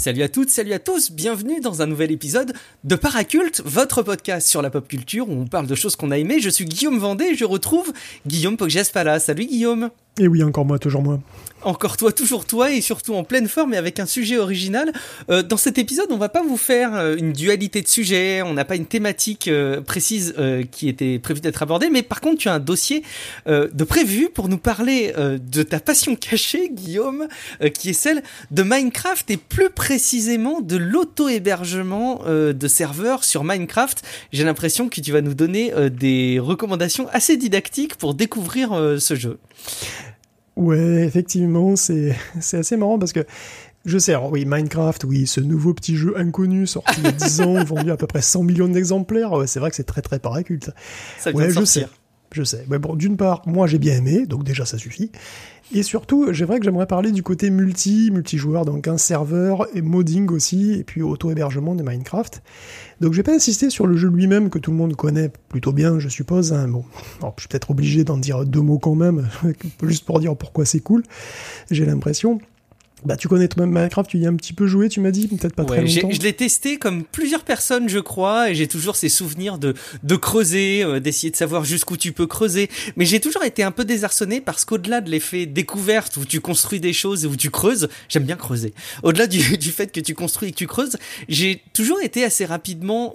Salut à toutes, salut à tous, bienvenue dans un nouvel épisode de Paraculte, votre podcast sur la pop culture où on parle de choses qu'on a aimées. Je suis Guillaume Vendée et je retrouve Guillaume Poggiaspala. Salut Guillaume. Et oui, encore moi, toujours moi. Encore toi, toujours toi, et surtout en pleine forme et avec un sujet original. Dans cet épisode, on va pas vous faire une dualité de sujets, on n'a pas une thématique précise qui était prévue d'être abordée, mais par contre, tu as un dossier de prévu pour nous parler de ta passion cachée, Guillaume, qui est celle de Minecraft et plus précisément de l'auto-hébergement de serveurs sur Minecraft. J'ai l'impression que tu vas nous donner des recommandations assez didactiques pour découvrir ce jeu. Ouais, effectivement, c'est assez marrant parce que je sais, alors oui, Minecraft, oui, ce nouveau petit jeu inconnu sorti il y a 10 ans, vendu à peu près 100 millions d'exemplaires, ouais, c'est vrai que c'est très très paraculte. Ça vient de sortir. Je sais. Mais bon, d'une part, moi j'ai bien aimé, donc déjà ça suffit. Et surtout, c'est vrai que j'aimerais parler du côté multijoueur, donc un serveur et modding aussi, et puis auto-hébergement de Minecraft. Donc je vais pas insister sur le jeu lui-même que tout le monde connaît plutôt bien, je suppose. Hein. Bon, alors, je suis peut-être obligé d'en dire 2 mots quand même, juste pour dire pourquoi c'est cool, j'ai l'impression. Bah, tu connais toi-même Minecraft, tu y as un petit peu joué, tu m'as dit, peut-être pas très longtemps. Je l'ai testé comme plusieurs personnes, je crois, et j'ai toujours ces souvenirs de creuser, d'essayer de savoir jusqu'où tu peux creuser. Mais j'ai toujours été un peu désarçonné parce qu'au-delà de l'effet découverte où tu construis des choses et où tu creuses, j'aime bien creuser. Au-delà du fait que tu construis et que tu creuses, j'ai toujours été assez rapidement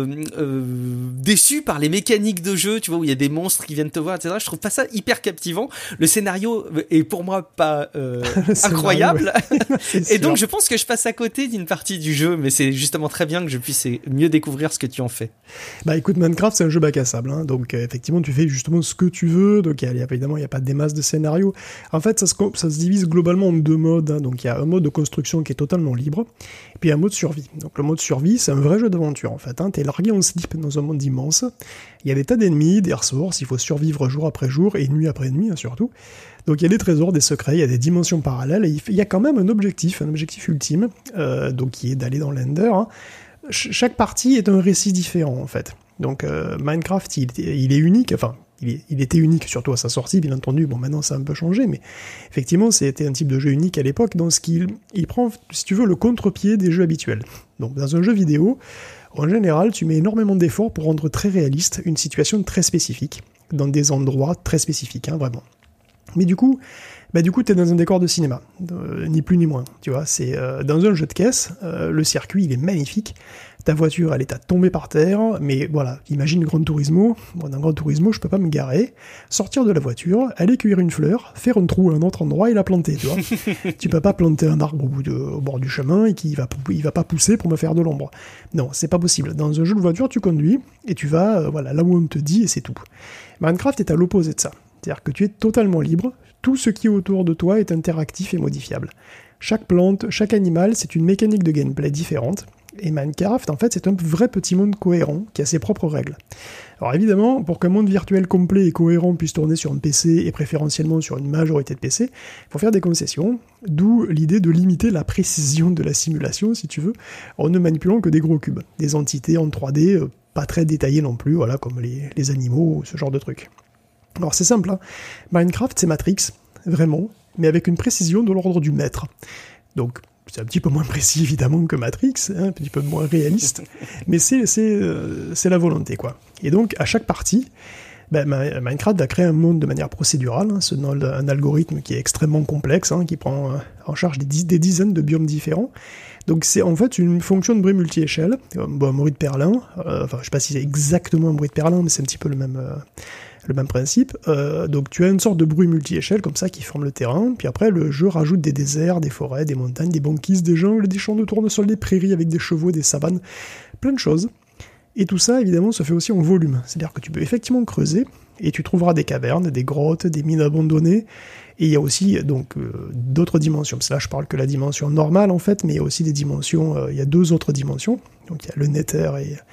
déçu par les mécaniques de jeu, tu vois, où il y a des monstres qui viennent te voir, etc. Je trouve pas ça hyper captivant. Le scénario est pour moi pas incroyable. Ouais. Et donc je pense que je passe à côté d'une partie du jeu, mais c'est justement très bien que je puisse mieux découvrir ce que tu en fais. Bah écoute, Minecraft c'est un jeu bac à sable, hein, donc effectivement tu fais justement ce que tu veux, donc évidemment il n'y a pas des masses de scénarios. En fait ça se divise globalement en 2 modes, hein, donc il y a un mode de construction qui est totalement libre, et puis un mode survie. Donc le mode survie c'est un vrai jeu d'aventure en fait, hein, t'es largué en slip dans un monde immense, il y a des tas d'ennemis, des ressources, il faut survivre jour après jour et nuit après nuit hein, surtout. Donc il y a des trésors, des secrets, il y a des dimensions parallèles, et il y a quand même un objectif ultime, donc qui est d'aller dans l'Ender. Hein. Chaque partie est un récit différent en fait. Donc Minecraft, il est unique, enfin il était unique surtout à sa sortie, bien entendu, bon maintenant ça a un peu changé, mais effectivement c'était un type de jeu unique à l'époque, dans ce qu'il prend, si tu veux, le contre-pied des jeux habituels. Donc dans un jeu vidéo, en général tu mets énormément d'efforts pour rendre très réaliste une situation très spécifique, dans des endroits très spécifiques, hein, vraiment. Mais du coup, t'es dans un décor de cinéma, ni plus ni moins, tu vois, c'est dans un jeu de caisse, le circuit il est magnifique, ta voiture elle est à tomber par terre, mais voilà, imagine Gran Turismo, bon, dans Gran Turismo je peux pas me garer, sortir de la voiture, aller cueillir une fleur, faire un trou à un autre endroit et la planter, tu vois. Tu peux pas planter un arbre au bord du chemin et il va pas pousser pour me faire de l'ombre. Non, c'est pas possible. Dans un jeu de voiture tu conduis et tu vas là où on te dit et c'est tout. Minecraft est à l'opposé de ça. C'est-à-dire que tu es totalement libre, tout ce qui est autour de toi est interactif et modifiable. Chaque plante, chaque animal, c'est une mécanique de gameplay différente, et Minecraft, en fait, c'est un vrai petit monde cohérent qui a ses propres règles. Alors évidemment, pour qu'un monde virtuel complet et cohérent puisse tourner sur un PC, et préférentiellement sur une majorité de PC, il faut faire des concessions, d'où l'idée de limiter la précision de la simulation, si tu veux, en ne manipulant que des gros cubes, des entités en 3D, pas très détaillées non plus, voilà, comme les animaux, ce genre de trucs. Alors c'est simple, hein. Minecraft c'est Matrix, vraiment, mais avec une précision de l'ordre du mètre. Donc c'est un petit peu moins précis évidemment que Matrix, hein, un petit peu moins réaliste, mais c'est la volonté quoi. Et donc à chaque partie, Minecraft va créer un monde de manière procédurale, hein, selon un algorithme qui est extrêmement complexe, hein, qui prend en charge des dizaines de biomes différents. Donc c'est en fait une fonction de bruit multi-échelle, un bruit de Perlin, enfin je sais pas si c'est exactement un bruit de Perlin, mais c'est un petit peu le même principe. Donc tu as une sorte de bruit multi-échelle comme ça qui forme le terrain, puis après le jeu rajoute des déserts, des forêts, des montagnes, des banquises, des jungles, des champs de tournesol, des prairies avec des chevaux, des savanes, plein de choses. Et tout ça évidemment se fait aussi en volume, c'est-à-dire que tu peux effectivement creuser, et tu trouveras des cavernes, des grottes, des mines abandonnées, et il y a aussi donc d'autres dimensions, parce que là je parle que la dimension normale en fait, mais il y a aussi des dimensions, il y a 2 autres dimensions, donc il y a le Nether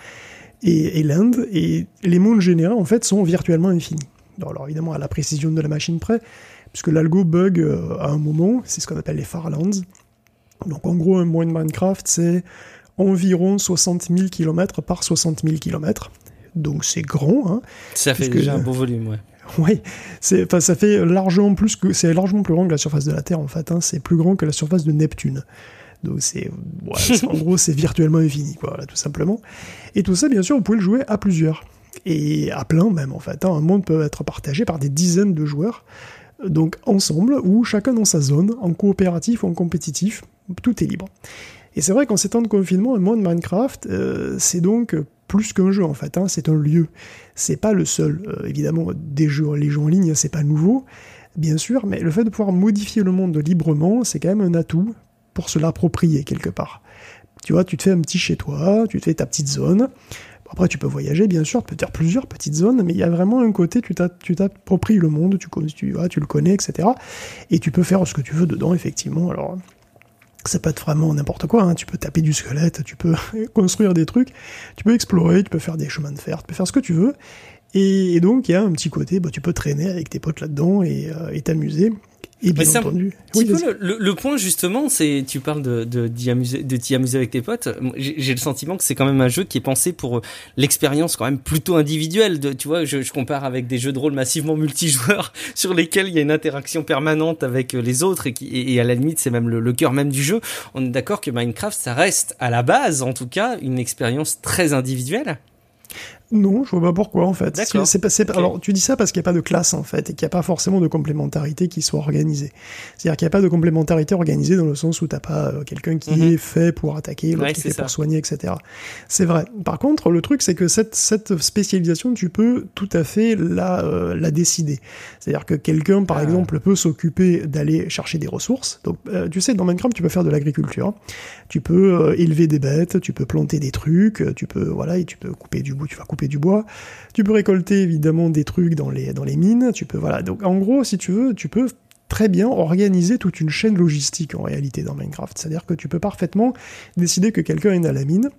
et l'Inde, et les mondes générés en fait sont virtuellement infinis. Alors évidemment à la précision de la machine près, puisque l'algo bug à un moment, c'est ce qu'on appelle les Farlands. Donc en gros un monde de Minecraft c'est environ 60 000 km par 60 000 km, donc c'est grand. Hein, ça fait déjà un beau volume, ouais. Oui, ça fait largement plus grand que la surface de la Terre en fait, hein, c'est plus grand que la surface de Neptune. Donc en gros, c'est virtuellement infini, quoi, voilà, tout simplement. Et tout ça, bien sûr, vous pouvez le jouer à plusieurs. Et à plein même, en fait. Un monde peut être partagé par des dizaines de joueurs, donc ensemble, ou chacun dans sa zone, en coopératif ou en compétitif, tout est libre. Et c'est vrai qu'en ces temps de confinement, un monde Minecraft, c'est donc plus qu'un jeu, en fait, c'est un lieu. C'est pas le seul, évidemment, les jeux en ligne, c'est pas nouveau, bien sûr, mais le fait de pouvoir modifier le monde librement, c'est quand même un atout pour se l'approprier, quelque part. Tu vois, tu te fais un petit chez toi, tu te fais ta petite zone. Après, tu peux voyager, bien sûr, peut-être plusieurs petites zones, mais il y a vraiment un côté, tu t'appropries le monde, tu le connais, etc. Et tu peux faire ce que tu veux dedans, effectivement. Alors, ça peut être vraiment n'importe quoi, tu peux taper du squelette, tu peux construire des trucs, tu peux explorer, tu peux faire des chemins de fer, tu peux faire ce que tu veux. Et donc, il y a un petit côté, tu peux traîner avec tes potes là-dedans et t'amuser. Et bien entendu. Oui, le point justement, c'est tu parles de t'y amuser avec tes potes. J'ai le sentiment que c'est quand même un jeu qui est pensé pour l'expérience quand même plutôt individuelle. Tu vois, je compare avec des jeux de rôle massivement multijoueurs sur lesquels il y a une interaction permanente avec les autres et à la limite c'est même le cœur même du jeu. On est d'accord que Minecraft, ça reste à la base, en tout cas, une expérience très individuelle. Non, je vois pas pourquoi en fait. D'accord. Okay. Alors tu dis ça parce qu'il n'y a pas de classe en fait et qu'il n'y a pas forcément de complémentarité qui soit organisée. C'est-à-dire qu'il n'y a pas de complémentarité organisée dans le sens où t'as pas quelqu'un qui est fait pour attaquer, l'autre qui est fait pour soigner, etc. C'est vrai. Par contre, le truc c'est que cette spécialisation, tu peux tout à fait la décider. C'est-à-dire que quelqu'un, par exemple, peut s'occuper d'aller chercher des ressources. Donc, tu sais, dans Minecraft, tu peux faire de l'agriculture. Tu peux élever des bêtes, tu peux planter des trucs, tu peux couper du bout, tu vas couper du bois, tu peux récolter évidemment des trucs dans les mines, tu peux donc en gros si tu veux, tu peux très bien organiser toute une chaîne logistique en réalité dans Minecraft, c'est-à-dire que tu peux parfaitement décider que quelqu'un est à la mine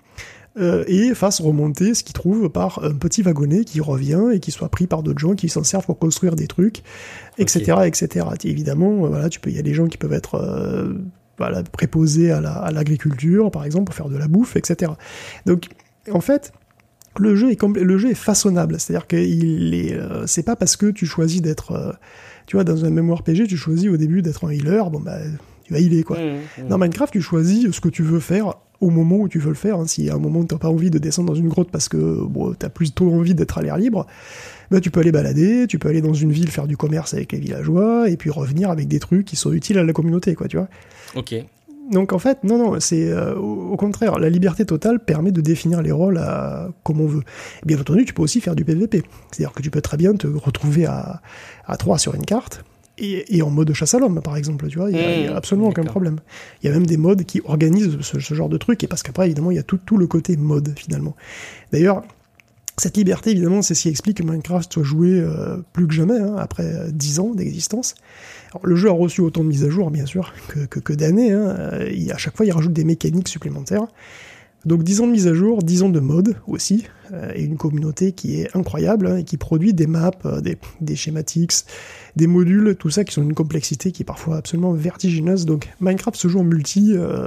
et fasse remonter ce qu'il trouve par un petit wagonnet qui revient et qui soit pris par d'autres gens qui s'en servent pour construire des trucs, etc. etc. Et évidemment, il y a des gens qui peuvent être préposés à l'agriculture par exemple pour faire de la bouffe, etc. Donc en fait le jeu est façonnable, c'est-à-dire que c'est pas parce que tu choisis d'être, dans un MMORPG, tu choisis au début d'être un healer, tu vas healer, quoi. Dans Minecraft, tu choisis ce que tu veux faire au moment où tu veux le faire, Si à un moment t'as pas envie de descendre dans une grotte parce que, t'as plutôt envie d'être à l'air libre, tu peux aller balader, tu peux aller dans une ville faire du commerce avec les villageois, et puis revenir avec des trucs qui sont utiles à la communauté, quoi, tu vois. Ok. Donc en fait, non, c'est au contraire, la liberté totale permet de définir les rôles comme on veut. Et bien entendu, tu peux aussi faire du PVP. C'est-à-dire que tu peux très bien te retrouver à 3 sur une carte, et en mode chasse à l'homme, par exemple, tu vois, il y a absolument aucun problème. Il y a même des modes qui organisent ce genre de truc, et parce qu'après, évidemment, il y a tout le côté mode, finalement. D'ailleurs, cette liberté, évidemment, c'est ce qui explique que Minecraft soit joué plus que jamais, après 10 ans d'existence. Alors, le jeu a reçu autant de mises à jour, bien sûr, que d'années. À chaque fois, il rajoute des mécaniques supplémentaires. Donc 10 ans de mise à jour, 10 ans de mode aussi, et une communauté qui est incroyable, et qui produit des maps, des schématiques, des modules, tout ça qui sont d'une complexité qui est parfois absolument vertigineuse. Donc Minecraft se joue en multi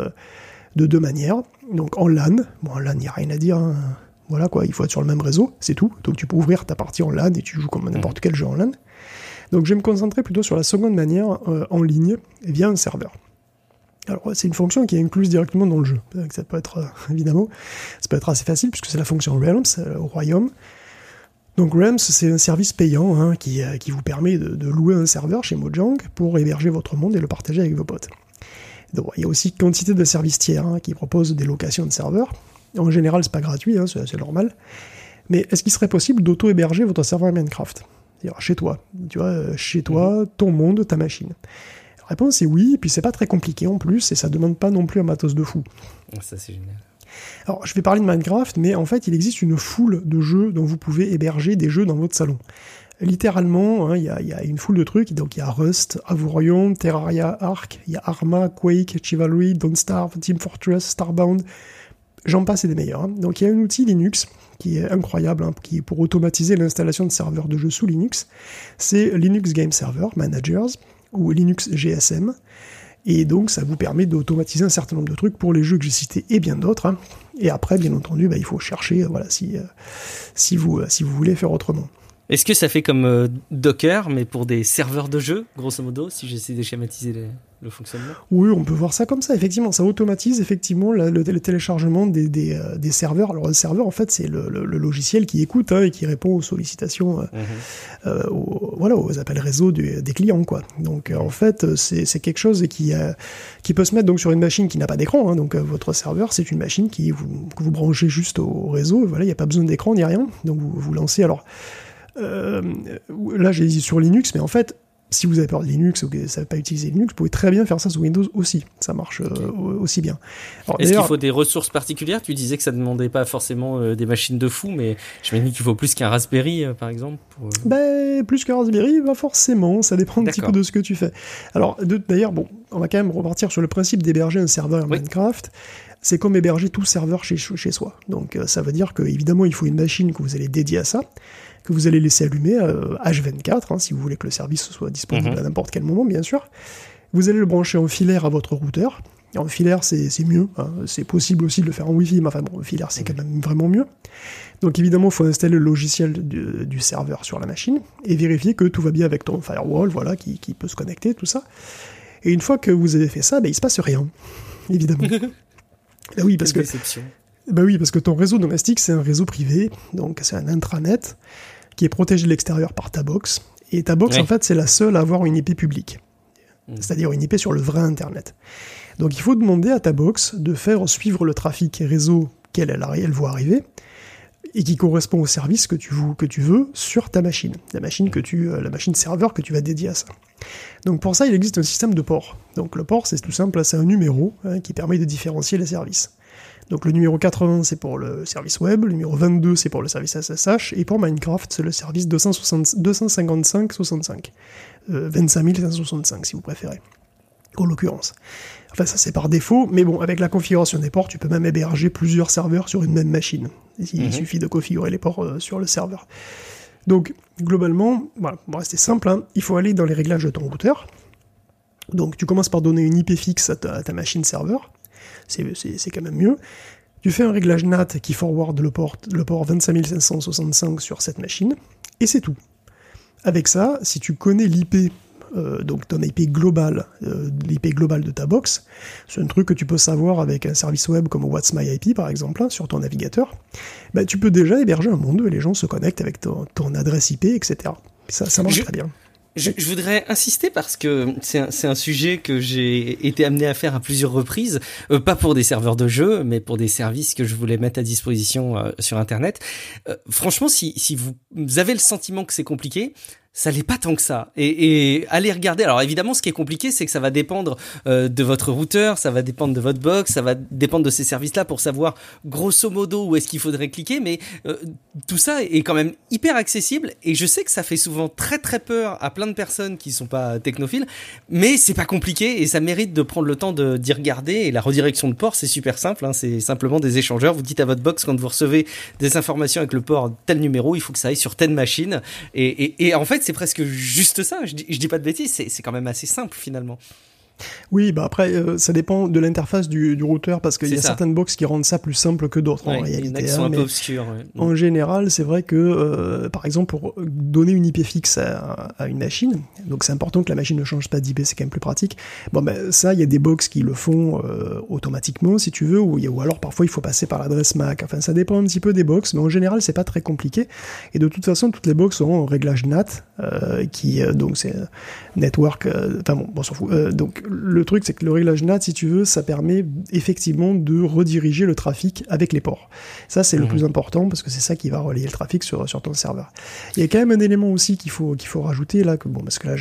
de deux manières. Donc en LAN, en LAN, il n'y a rien à dire, Voilà quoi, il faut être sur le même réseau, c'est tout. Donc tu peux ouvrir ta partie en LAN et tu joues comme n'importe quel jeu en LAN. Donc je vais me concentrer plutôt sur la seconde manière, en ligne, via un serveur. Alors c'est une fonction qui est incluse directement dans le jeu. Ça peut être, évidemment, ça peut être assez facile puisque c'est la fonction Realms, au royaume. Donc Realms, c'est un service payant qui vous permet de louer un serveur chez Mojang pour héberger votre monde et le partager avec vos potes. Donc il y a aussi quantité de services tiers qui proposent des locations de serveurs. En général, c'est pas gratuit, c'est normal. Mais est-ce qu'il serait possible d'auto-héberger votre serveur Minecraft ? C'est-à-dire chez toi, chez toi, ton monde, ta machine. La réponse est oui, et puis c'est pas très compliqué en plus, et ça demande pas non plus un matos de fou. Ça c'est génial. Alors je vais parler de Minecraft, mais en fait il existe une foule de jeux dont vous pouvez héberger des jeux dans votre salon. Littéralement, il y a une foule de trucs, donc il y a Rust, Avorion, Terraria, Ark, il y a Arma, Quake, Chivalry, Don't Starve, Team Fortress, Starbound, j'en passe et des meilleurs. Donc il y a un outil Linux qui est incroyable, qui est pour automatiser l'installation de serveurs de jeux sous Linux. C'est Linux Game Server Managers, ou Linux GSM, et donc ça vous permet d'automatiser un certain nombre de trucs pour les jeux que j'ai cités et bien d'autres. Et après, bien entendu, il faut chercher, si vous voulez faire autrement. Est-ce que ça fait comme Docker, mais pour des serveurs de jeu, grosso modo, si j'essaie de schématiser le fonctionnement? Oui, on peut voir ça comme ça, effectivement. Ça automatise effectivement le téléchargement des serveurs. Alors, le serveur, en fait, c'est le logiciel qui écoute et qui répond aux sollicitations, aux appels réseau des clients, quoi. Donc, en fait, c'est quelque chose qui peut se mettre donc sur une machine qui n'a pas d'écran. Donc, votre serveur, c'est une machine que vous branchez juste au réseau. Voilà, il n'y a pas besoin d'écran ni rien. Donc, vous lancez. Alors, là, j'ai dit sur Linux, mais en fait, si vous avez peur de Linux ou que vous ne savez pas utiliser Linux, vous pouvez très bien faire ça sous Windows aussi. Ça marche aussi bien. Alors, est-ce qu'il faut des ressources particulières? Tu disais que ça ne demandait pas forcément des machines de fou, mais je me dis qu'il faut plus qu'un Raspberry, par exemple. Plus qu'un Raspberry, pas forcément. Ça dépend un petit peu de ce que tu fais. Alors, d'ailleurs, on va quand même repartir sur le principe d'héberger un serveur Minecraft. C'est comme héberger tout serveur chez soi. Donc, ça veut dire qu'évidemment, il faut une machine que vous allez dédier à ça, que vous allez laisser allumer H24, si vous voulez que le service soit disponible à n'importe quel moment, bien sûr. Vous allez le brancher en filaire à votre routeur. Et en filaire, c'est mieux. C'est possible aussi de le faire en Wi-Fi, mais enfin bon, en filaire, c'est quand même vraiment mieux. Donc évidemment, il faut installer le logiciel du serveur sur la machine et vérifier que tout va bien avec ton firewall, qui peut se connecter, tout ça. Et une fois que vous avez fait ça, il se passe rien, évidemment. Oui, parce que ton réseau domestique, c'est un réseau privé, donc c'est un intranet qui est protégé de l'extérieur par ta box. Et ta box, en fait, c'est la seule à avoir une IP publique. C'est-à-dire une IP sur le vrai Internet. Donc il faut demander à ta box de faire suivre le trafic réseau qu'elle voit arriver et qui correspond au service que tu veux sur ta machine. La machine serveur que tu vas dédier à ça. Donc pour ça, il existe un système de port. Donc le port, c'est tout simple, c'est un numéro qui permet de différencier les services. Donc le numéro 80, c'est pour le service web, le numéro 22, c'est pour le service SSH, et pour Minecraft, c'est le service 255.65. 25565, si vous préférez, en l'occurrence. Enfin, ça, c'est par défaut, mais bon, avec la configuration des ports, tu peux même héberger plusieurs serveurs sur une même machine. Il suffit de configurer les ports sur le serveur. Donc, globalement, voilà, on va rester simple, il faut aller dans les réglages de ton routeur. Donc, tu commences par donner une IP fixe à ta machine serveur. C'est quand même mieux. Tu fais un réglage NAT qui forward le port 25565 sur cette machine, et c'est tout. Avec ça, si tu connais l'IP, donc ton IP global, l'IP global de ta box, c'est un truc que tu peux savoir avec un service web comme What's My IP par exemple, sur ton navigateur, tu peux déjà héberger un monde où les gens se connectent avec ton adresse IP, etc. Ça marche très bien. Je voudrais insister parce que c'est un sujet que j'ai été amené à faire à plusieurs reprises, pas pour des serveurs de jeux, mais pour des services que je voulais mettre à disposition sur Internet. Franchement, si vous avez le sentiment que c'est compliqué, ça l'est pas tant que ça. Et allez regarder. Alors évidemment, ce qui est compliqué, c'est que ça va dépendre de votre routeur, ça va dépendre de votre box, ça va dépendre de ces services-là pour savoir grosso modo où est-ce qu'il faudrait cliquer. Mais tout ça est quand même hyper accessible. Et je sais que ça fait souvent très très peur à plein de personnes qui sont pas technophiles, mais c'est pas compliqué et ça mérite de prendre le temps d'y regarder. Et la redirection de port, c'est super simple. C'est simplement des échangeurs. Vous dites à votre box quand vous recevez des informations avec le port tel numéro, il faut que ça aille sur telle machine. Et en fait, c'est presque juste ça, je dis pas de bêtises, c'est quand même assez simple finalement. Oui, après, ça dépend de l'interface du routeur, parce qu'il y a certaines boxes qui rendent ça plus simple que d'autres, en réalité. Il y en a qui sont un peu obscures. En général, c'est vrai que, par exemple, pour donner une IP fixe à une machine, donc c'est important que la machine ne change pas d'IP, c'est quand même plus pratique. Ça, il y a des boxes qui le font automatiquement, si tu veux, ou alors parfois il faut passer par l'adresse MAC. Enfin, ça dépend un petit peu des boxes, mais en général, c'est pas très compliqué. Et de toute façon, toutes les boxes auront un réglage NAT, donc c'est network, on s'en fout. Donc, le truc, c'est que le réglage NAT, si tu veux, ça permet effectivement de rediriger le trafic avec les ports. Ça, c'est le plus important, parce que c'est ça qui va relayer le trafic sur ton serveur. Il y a quand même un élément aussi qu'il faut rajouter, là, parce que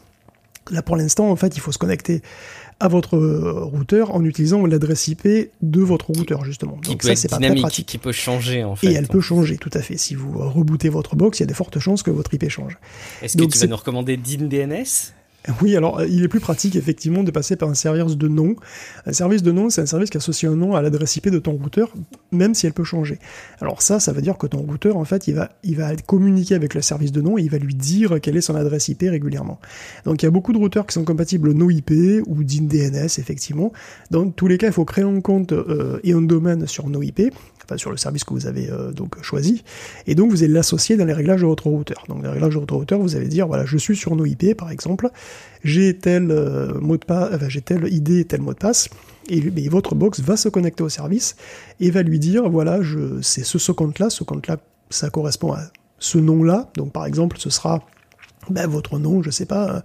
là, pour l'instant, en fait, il faut se connecter à votre routeur en utilisant l'adresse IP de votre routeur, justement. Donc ça, c'est pas très pratique. Qui peut changer, en fait. Et elle peut changer, tout à fait. Si vous rebootez votre box, il y a de fortes chances que votre IP change. Est-ce que tu vas nous recommander DNS ? Oui, alors il est plus pratique effectivement de passer par un service de nom. Un service de nom, c'est un service qui associe un nom à l'adresse IP de ton routeur, même si elle peut changer. Alors ça veut dire que ton routeur, en fait, il va communiquer avec le service de nom et il va lui dire quelle est son adresse IP régulièrement. Donc il y a beaucoup de routeurs qui sont compatibles NoIP ou DNS, effectivement. Dans tous les cas, il faut créer un compte et un domaine sur NoIP, enfin sur le service que vous avez donc choisi, et donc vous allez l'associer dans les réglages de votre routeur. Donc dans les réglages de votre routeur, vous allez dire voilà, je suis sur NoIP par exemple, j'ai tel mot de passe, enfin, j'ai tel ID, tel mot de passe, et votre box va se connecter au service et va lui dire voilà, c'est ce compte-là, ça correspond à ce nom-là. Donc par exemple, ce sera votre nom, je sais pas,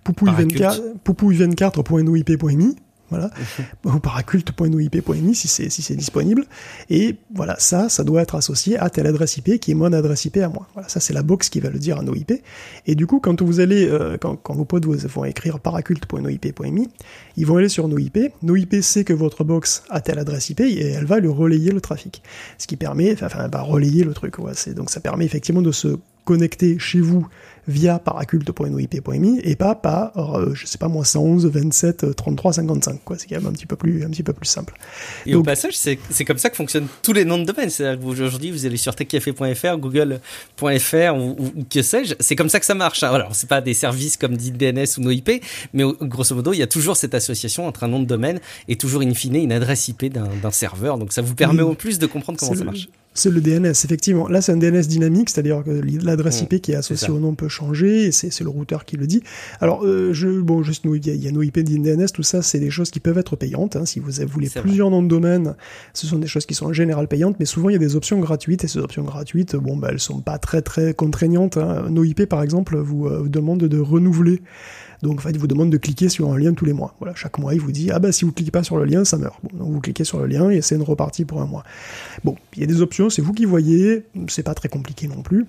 poupouille24.noip.mi, voilà, ou paraculte.noip.mi si c'est disponible, et voilà, ça doit être associé à telle adresse IP qui est mon adresse IP à moi. Voilà, ça c'est la box qui va le dire à NoIP, et du coup quand vous allez, quand vos potes vont écrire paraculte.noip.mi, ils vont aller sur NoIP, NoIP sait que votre box a telle adresse IP, et elle va lui relayer le trafic, ce qui permet, enfin, elle va relayer le truc, ouais, donc ça permet effectivement de se connecter chez vous via paraculte.noip.mi et pas par, je sais pas moi, 111, 27, 33, 55, quoi. C'est quand même un petit peu plus simple. Et donc, au passage, c'est comme ça que fonctionnent tous les noms de domaine. C'est-à-dire qu'aujourd'hui, vous allez sur techcafé.fr, google.fr ou que sais-je. C'est comme ça que ça marche. Alors, c'est pas des services comme dit DNS ou NoIP, mais grosso modo, il y a toujours cette association entre un nom de domaine et toujours in fine une adresse IP d'un serveur. Donc, ça vous permet en plus de comprendre comment ça marche. C'est le DNS, effectivement. Là, c'est un DNS dynamique, c'est-à-dire que l'adresse IP qui est associée au nom peut changer, et c'est le routeur qui le dit. Alors, juste, il y a NoIP, DNS, tout ça, c'est des choses qui peuvent être payantes. Hein. Si vous voulez plusieurs noms de domaine, ce sont des choses qui sont en général payantes, mais souvent, il y a des options gratuites, et ces options gratuites, elles sont pas très, très contraignantes. Hein. NoIP, par exemple, vous demande de renouveler. Donc, en fait, il vous demande de cliquer sur un lien tous les mois. Voilà, chaque mois, il vous dit, si vous cliquez pas sur le lien, ça meurt. Bon, donc vous cliquez sur le lien et c'est une repartie pour un mois. Bon, il y a des options, c'est vous qui voyez, c'est pas très compliqué non plus.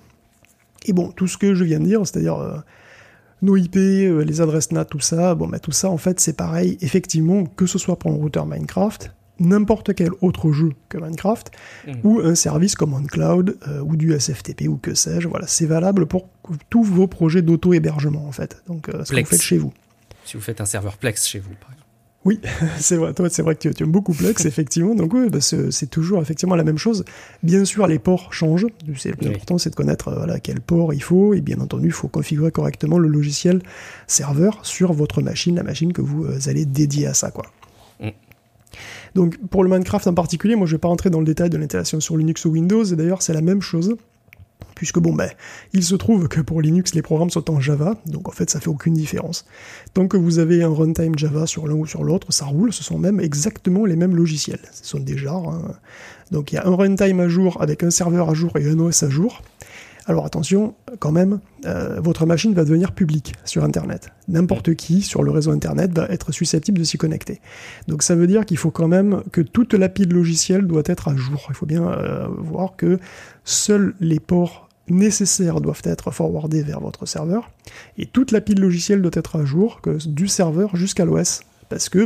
Et bon, tout ce que je viens de dire, c'est-à-dire NoIP, les adresses NAT, tout ça, tout ça, en fait, c'est pareil, effectivement, que ce soit pour un routeur Minecraft, n'importe quel autre jeu que Minecraft, ou un service comme OnCloud, ou du SFTP, ou que sais-je, voilà, c'est valable pour tous vos projets d'auto-hébergement, en fait. Donc, ce que vous faites chez vous. Si vous faites un serveur Plex chez vous, par exemple. Oui, c'est vrai, toi, c'est vrai que tu aimes beaucoup Plex, effectivement, donc oui, c'est toujours effectivement la même chose. Bien sûr, les ports changent, le plus important, c'est de connaître quel port il faut, et bien entendu, il faut configurer correctement le logiciel serveur sur votre machine, la machine que vous allez dédier à ça, quoi. Donc pour le Minecraft en particulier, moi je vais pas rentrer dans le détail de l'installation sur Linux ou Windows, et d'ailleurs c'est la même chose, puisque il se trouve que pour Linux les programmes sont en Java, donc en fait ça fait aucune différence. Tant que vous avez un runtime Java sur l'un ou sur l'autre, ça roule, ce sont même exactement les mêmes logiciels, ce sont des genres, hein. Donc il y a un runtime à jour avec un serveur à jour et un OS à jour. Alors attention, quand même, votre machine va devenir publique sur Internet. N'importe qui sur le réseau Internet va être susceptible de s'y connecter. Donc ça veut dire qu'il faut quand même que toute l'API de logiciel doit être à jour. Il faut bien voir que seuls les ports nécessaires doivent être forwardés vers votre serveur, et toute l'API de logiciel doit être à jour, du serveur jusqu'à l'OS. Parce que,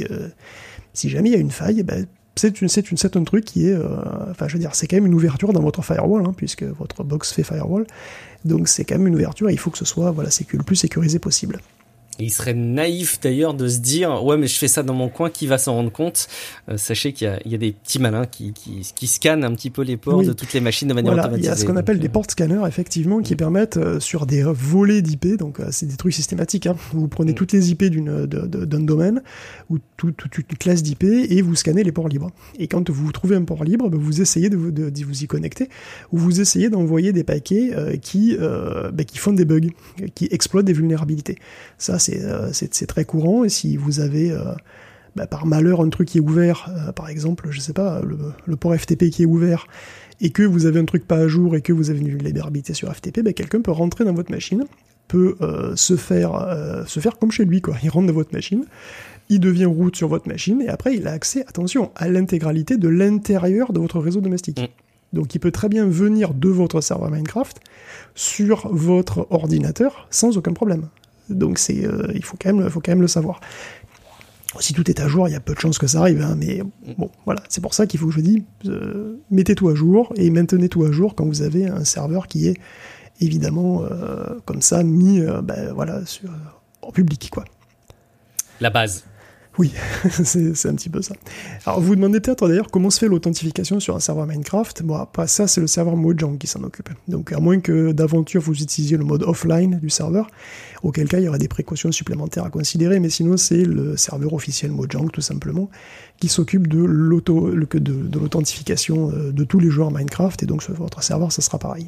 si jamais il y a une faille, c'est un truc qui est, c'est quand même une ouverture dans votre firewall, hein, puisque votre box fait firewall, donc c'est quand même une ouverture, et il faut que ce soit le plus sécurisé possible. Et il serait naïf d'ailleurs de se dire ouais mais je fais ça dans mon coin, qui va s'en rendre compte? Sachez qu'il y a des petits malins qui scannent un petit peu les ports de toutes les machines de manière automatisée. Il y a ce qu'on appelle des port scanners effectivement qui permettent sur des volets d'IP, donc c'est des trucs systématiques, hein. Vous prenez toutes les IP d'un domaine ou toute une classe d'IP et vous scannez les ports libres. Et quand vous trouvez un port libre, vous essayez de vous y connecter, ou vous essayez d'envoyer des paquets qui font des bugs, qui exploitent des vulnérabilités. Ça c'est très courant, et si vous avez par malheur un truc qui est ouvert, par exemple, je sais pas, le port FTP qui est ouvert, et que vous avez un truc pas à jour et que vous avez une vulnérabilité sur FTP, quelqu'un peut rentrer dans votre machine, peut se faire comme chez lui, quoi. Il rentre dans votre machine, il devient root sur votre machine, et après il a accès, attention, à l'intégralité de l'intérieur de votre réseau domestique. Donc il peut très bien venir de votre serveur Minecraft sur votre ordinateur sans aucun problème. Donc il faut quand même le savoir. Si tout est à jour, il y a peu de chances que ça arrive, hein, mais bon, voilà, c'est pour ça qu'il faut que je dis, mettez tout à jour et maintenez tout à jour quand vous avez un serveur qui est évidemment comme ça mis en public, quoi. La base. Oui, c'est un petit peu ça. Alors vous vous demandez peut-être d'ailleurs comment se fait l'authentification sur un serveur Minecraft. Bon, après ça, c'est le serveur Mojang qui s'en occupe. Donc à moins que d'aventure vous utilisiez le mode offline du serveur, auquel cas il y aura des précautions supplémentaires à considérer, mais sinon c'est le serveur officiel Mojang tout simplement qui s'occupe de l'authentification de tous les joueurs Minecraft, et donc sur votre serveur ça sera pareil.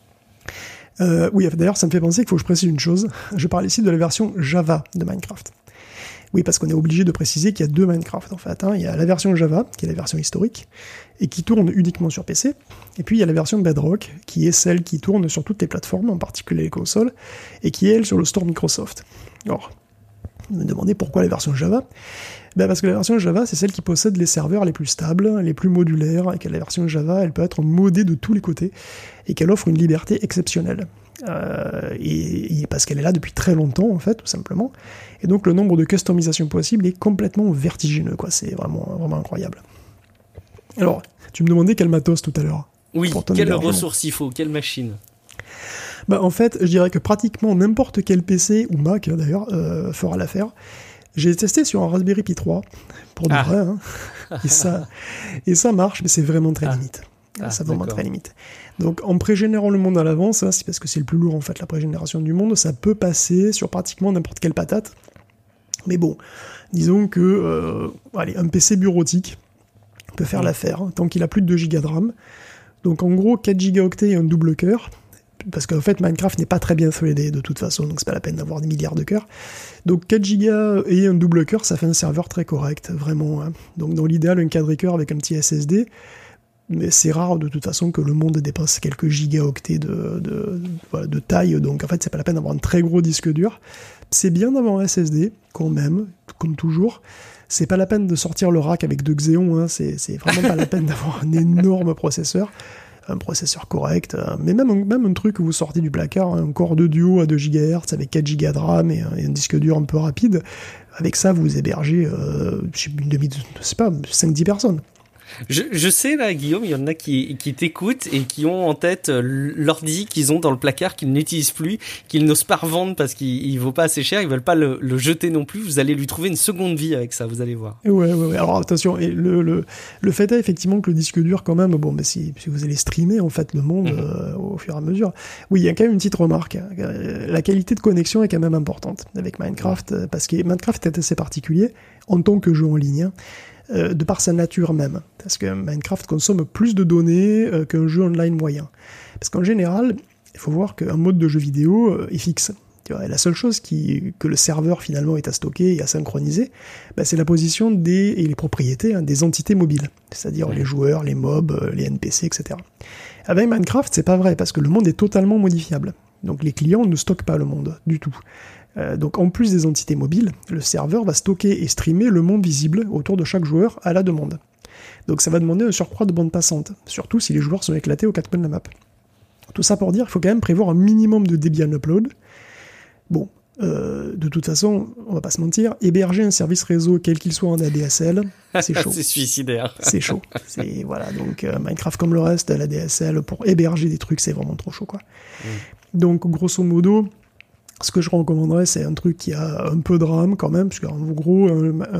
Oui, d'ailleurs ça me fait penser qu'il faut que je précise une chose. Je parle ici de la version Java de Minecraft. Oui, parce qu'on est obligé de préciser qu'il y a deux Minecraft en fait. Il y a la version Java, qui est la version historique, et qui tourne uniquement sur PC, et puis il y a la version Bedrock, qui est celle qui tourne sur toutes les plateformes, en particulier les consoles, et qui est elle sur le store Microsoft. Alors, vous me demandez pourquoi la version Java ? Parce que la version Java, c'est celle qui possède les serveurs les plus stables, les plus modulaires, et que la version Java, elle peut être modée de tous les côtés, et qu'elle offre une liberté exceptionnelle. Et parce qu'elle est là depuis très longtemps, en fait, tout simplement. Et donc le nombre de customisations possibles est complètement vertigineux, quoi. C'est vraiment, vraiment incroyable. Alors, tu me demandais quel matos tout à l'heure. Oui, quelle ressource il faut, quelle machine ? En fait, je dirais que pratiquement n'importe quel PC, ou Mac d'ailleurs, fera l'affaire. J'ai testé sur un Raspberry Pi 3, pour de vrai, hein. et ça marche, mais c'est vraiment très limite. C'est vraiment très limite. Donc en pré-générant le monde à l'avance, c'est parce que c'est le plus lourd en fait, la pré-génération du monde, ça peut passer sur pratiquement n'importe quelle patate. Mais bon, disons que un PC bureautique peut faire l'affaire, tant qu'il a plus de 2 Go de RAM. Donc en gros, 4 gigaoctets et un double cœur, parce qu'en fait Minecraft n'est pas très bien threadé de toute façon, donc c'est pas la peine d'avoir des milliards de cœurs. Donc 4 Go et un double cœur, ça fait un serveur très correct, vraiment. Hein. Donc dans l'idéal, un quadricœur avec un petit SSD, mais c'est rare de toute façon que le monde dépasse quelques gigaoctets de taille, donc en fait c'est pas la peine d'avoir un très gros disque dur. C'est bien d'avoir un SSD, quand même, comme toujours. C'est pas la peine de sortir le rack avec 2 Xeon, hein. C'est vraiment pas la peine d'avoir un énorme processeur, un processeur correct, mais même un truc que vous sortez du placard, un Core 2 Duo à 2 GHz avec 4 Go de RAM et un disque dur un peu rapide, avec ça vous hébergez, 5-10 personnes. Je sais là, Guillaume, il y en a qui t'écoutent et qui ont en tête l'ordi qu'ils ont dans le placard qu'ils n'utilisent plus, qu'ils n'osent pas revendre parce qu'il vaut pas assez cher, ils veulent pas le jeter non plus. Vous allez lui trouver une seconde vie avec ça, vous allez voir. Ouais. Alors attention, et le fait est effectivement que le disque dur quand même, si vous allez streamer en fait le monde au fur et à mesure. Oui, il y a quand même une petite remarque. La qualité de connexion est quand même importante avec Minecraft, parce que Minecraft est assez particulier en tant que jeu en ligne. De par sa nature même, parce que Minecraft consomme plus de données qu'un jeu online moyen. Parce qu'en général, il faut voir qu'un mode de jeu vidéo est fixe. Tu vois, et la seule chose que le serveur finalement est à stocker et à synchroniser, c'est la position et les propriétés des entités mobiles, c'est-à-dire les joueurs, les mobs, les NPC, etc. Avec Minecraft, c'est pas vrai, parce que le monde est totalement modifiable. Donc les clients ne stockent pas le monde du tout. Donc en plus des entités mobiles, le serveur va stocker et streamer le monde visible autour de chaque joueur à la demande. Donc ça va demander un surcroît de bande passante, surtout si les joueurs sont éclatés aux 4 coins de la map. Tout ça pour dire qu'il faut quand même prévoir un minimum de débit en upload. Bon, de toute façon, on va pas se mentir, héberger un service réseau quel qu'il soit en ADSL, c'est chaud. C'est suicidaire. C'est chaud. Voilà, donc Minecraft comme le reste, l'ADSL, pour héberger des trucs, c'est vraiment trop chaud, quoi. Donc grosso modo, ce que je recommanderais, c'est un truc qui a un peu de RAM quand même, parce qu'en gros,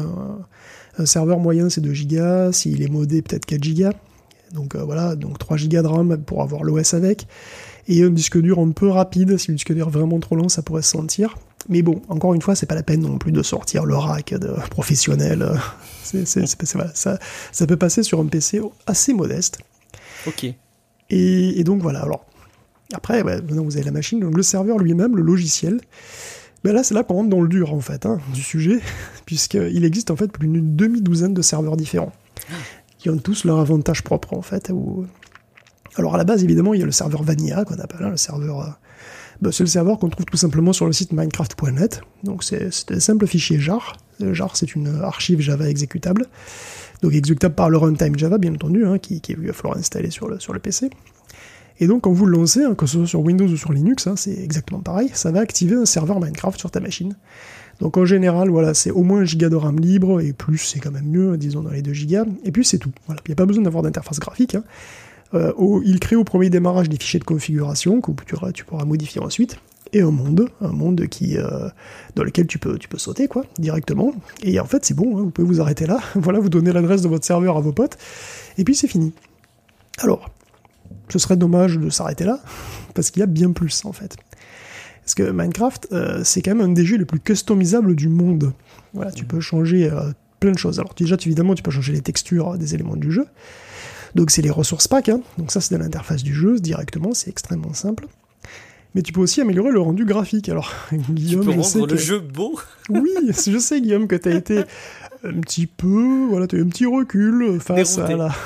un serveur moyen, c'est 2 Go, s'il est modé, peut-être 4 Go. Donc donc 3 Go de RAM pour avoir l'OS avec. Et un disque dur un peu rapide, si le disque dur est vraiment trop long, ça pourrait se sentir. Mais bon, encore une fois, c'est pas la peine non plus de sortir le rack professionnel. Voilà, ça peut passer sur un PC assez modeste. Ok. Et donc voilà, alors... Après, maintenant vous avez la machine, donc le serveur lui-même, le logiciel, là c'est là qu'on rentre dans le dur en fait du sujet, puisqu'il existe en fait plus d'une demi-douzaine de serveurs différents, qui ont tous leur avantage propre en fait. Alors à la base évidemment il y a le serveur Vanilla qu'on appelle, le serveur... c'est le serveur qu'on trouve tout simplement sur le site minecraft.net, donc c'est un simple fichier jar. Jar c'est une archive Java exécutable, donc exécutable par le runtime Java bien entendu, qu'il va falloir installer sur le PC. Et donc, quand vous le lancez, que ce soit sur Windows ou sur Linux, c'est exactement pareil, ça va activer un serveur Minecraft sur ta machine. Donc en général, voilà, c'est au moins 1 giga de RAM libre, et plus c'est quand même mieux, disons dans les 2 gigas, et puis c'est tout. Voilà, il n'y a pas besoin d'avoir d'interface graphique. Il crée au premier démarrage des fichiers de configuration, que tu pourras modifier ensuite, et un monde qui dans lequel tu peux sauter quoi directement. Et en fait c'est bon, hein, vous pouvez vous arrêter là. Voilà, vous donnez l'adresse de votre serveur à vos potes, et puis c'est fini. Alors, ce serait dommage de s'arrêter là, parce qu'il y a bien plus en fait. Parce que Minecraft, c'est quand même un des jeux les plus customisables du monde. Voilà, tu peux changer plein de choses. Alors déjà, évidemment, tu peux changer les textures des éléments du jeu. Donc c'est les ressources packs, hein. Donc ça c'est de l'interface du jeu directement, c'est extrêmement simple. Mais tu peux aussi améliorer le rendu graphique. Alors Guillaume, tu peux rendre le jeu beau. Oui, je sais Guillaume que t'as été un petit peu, voilà, t'as eu un petit recul face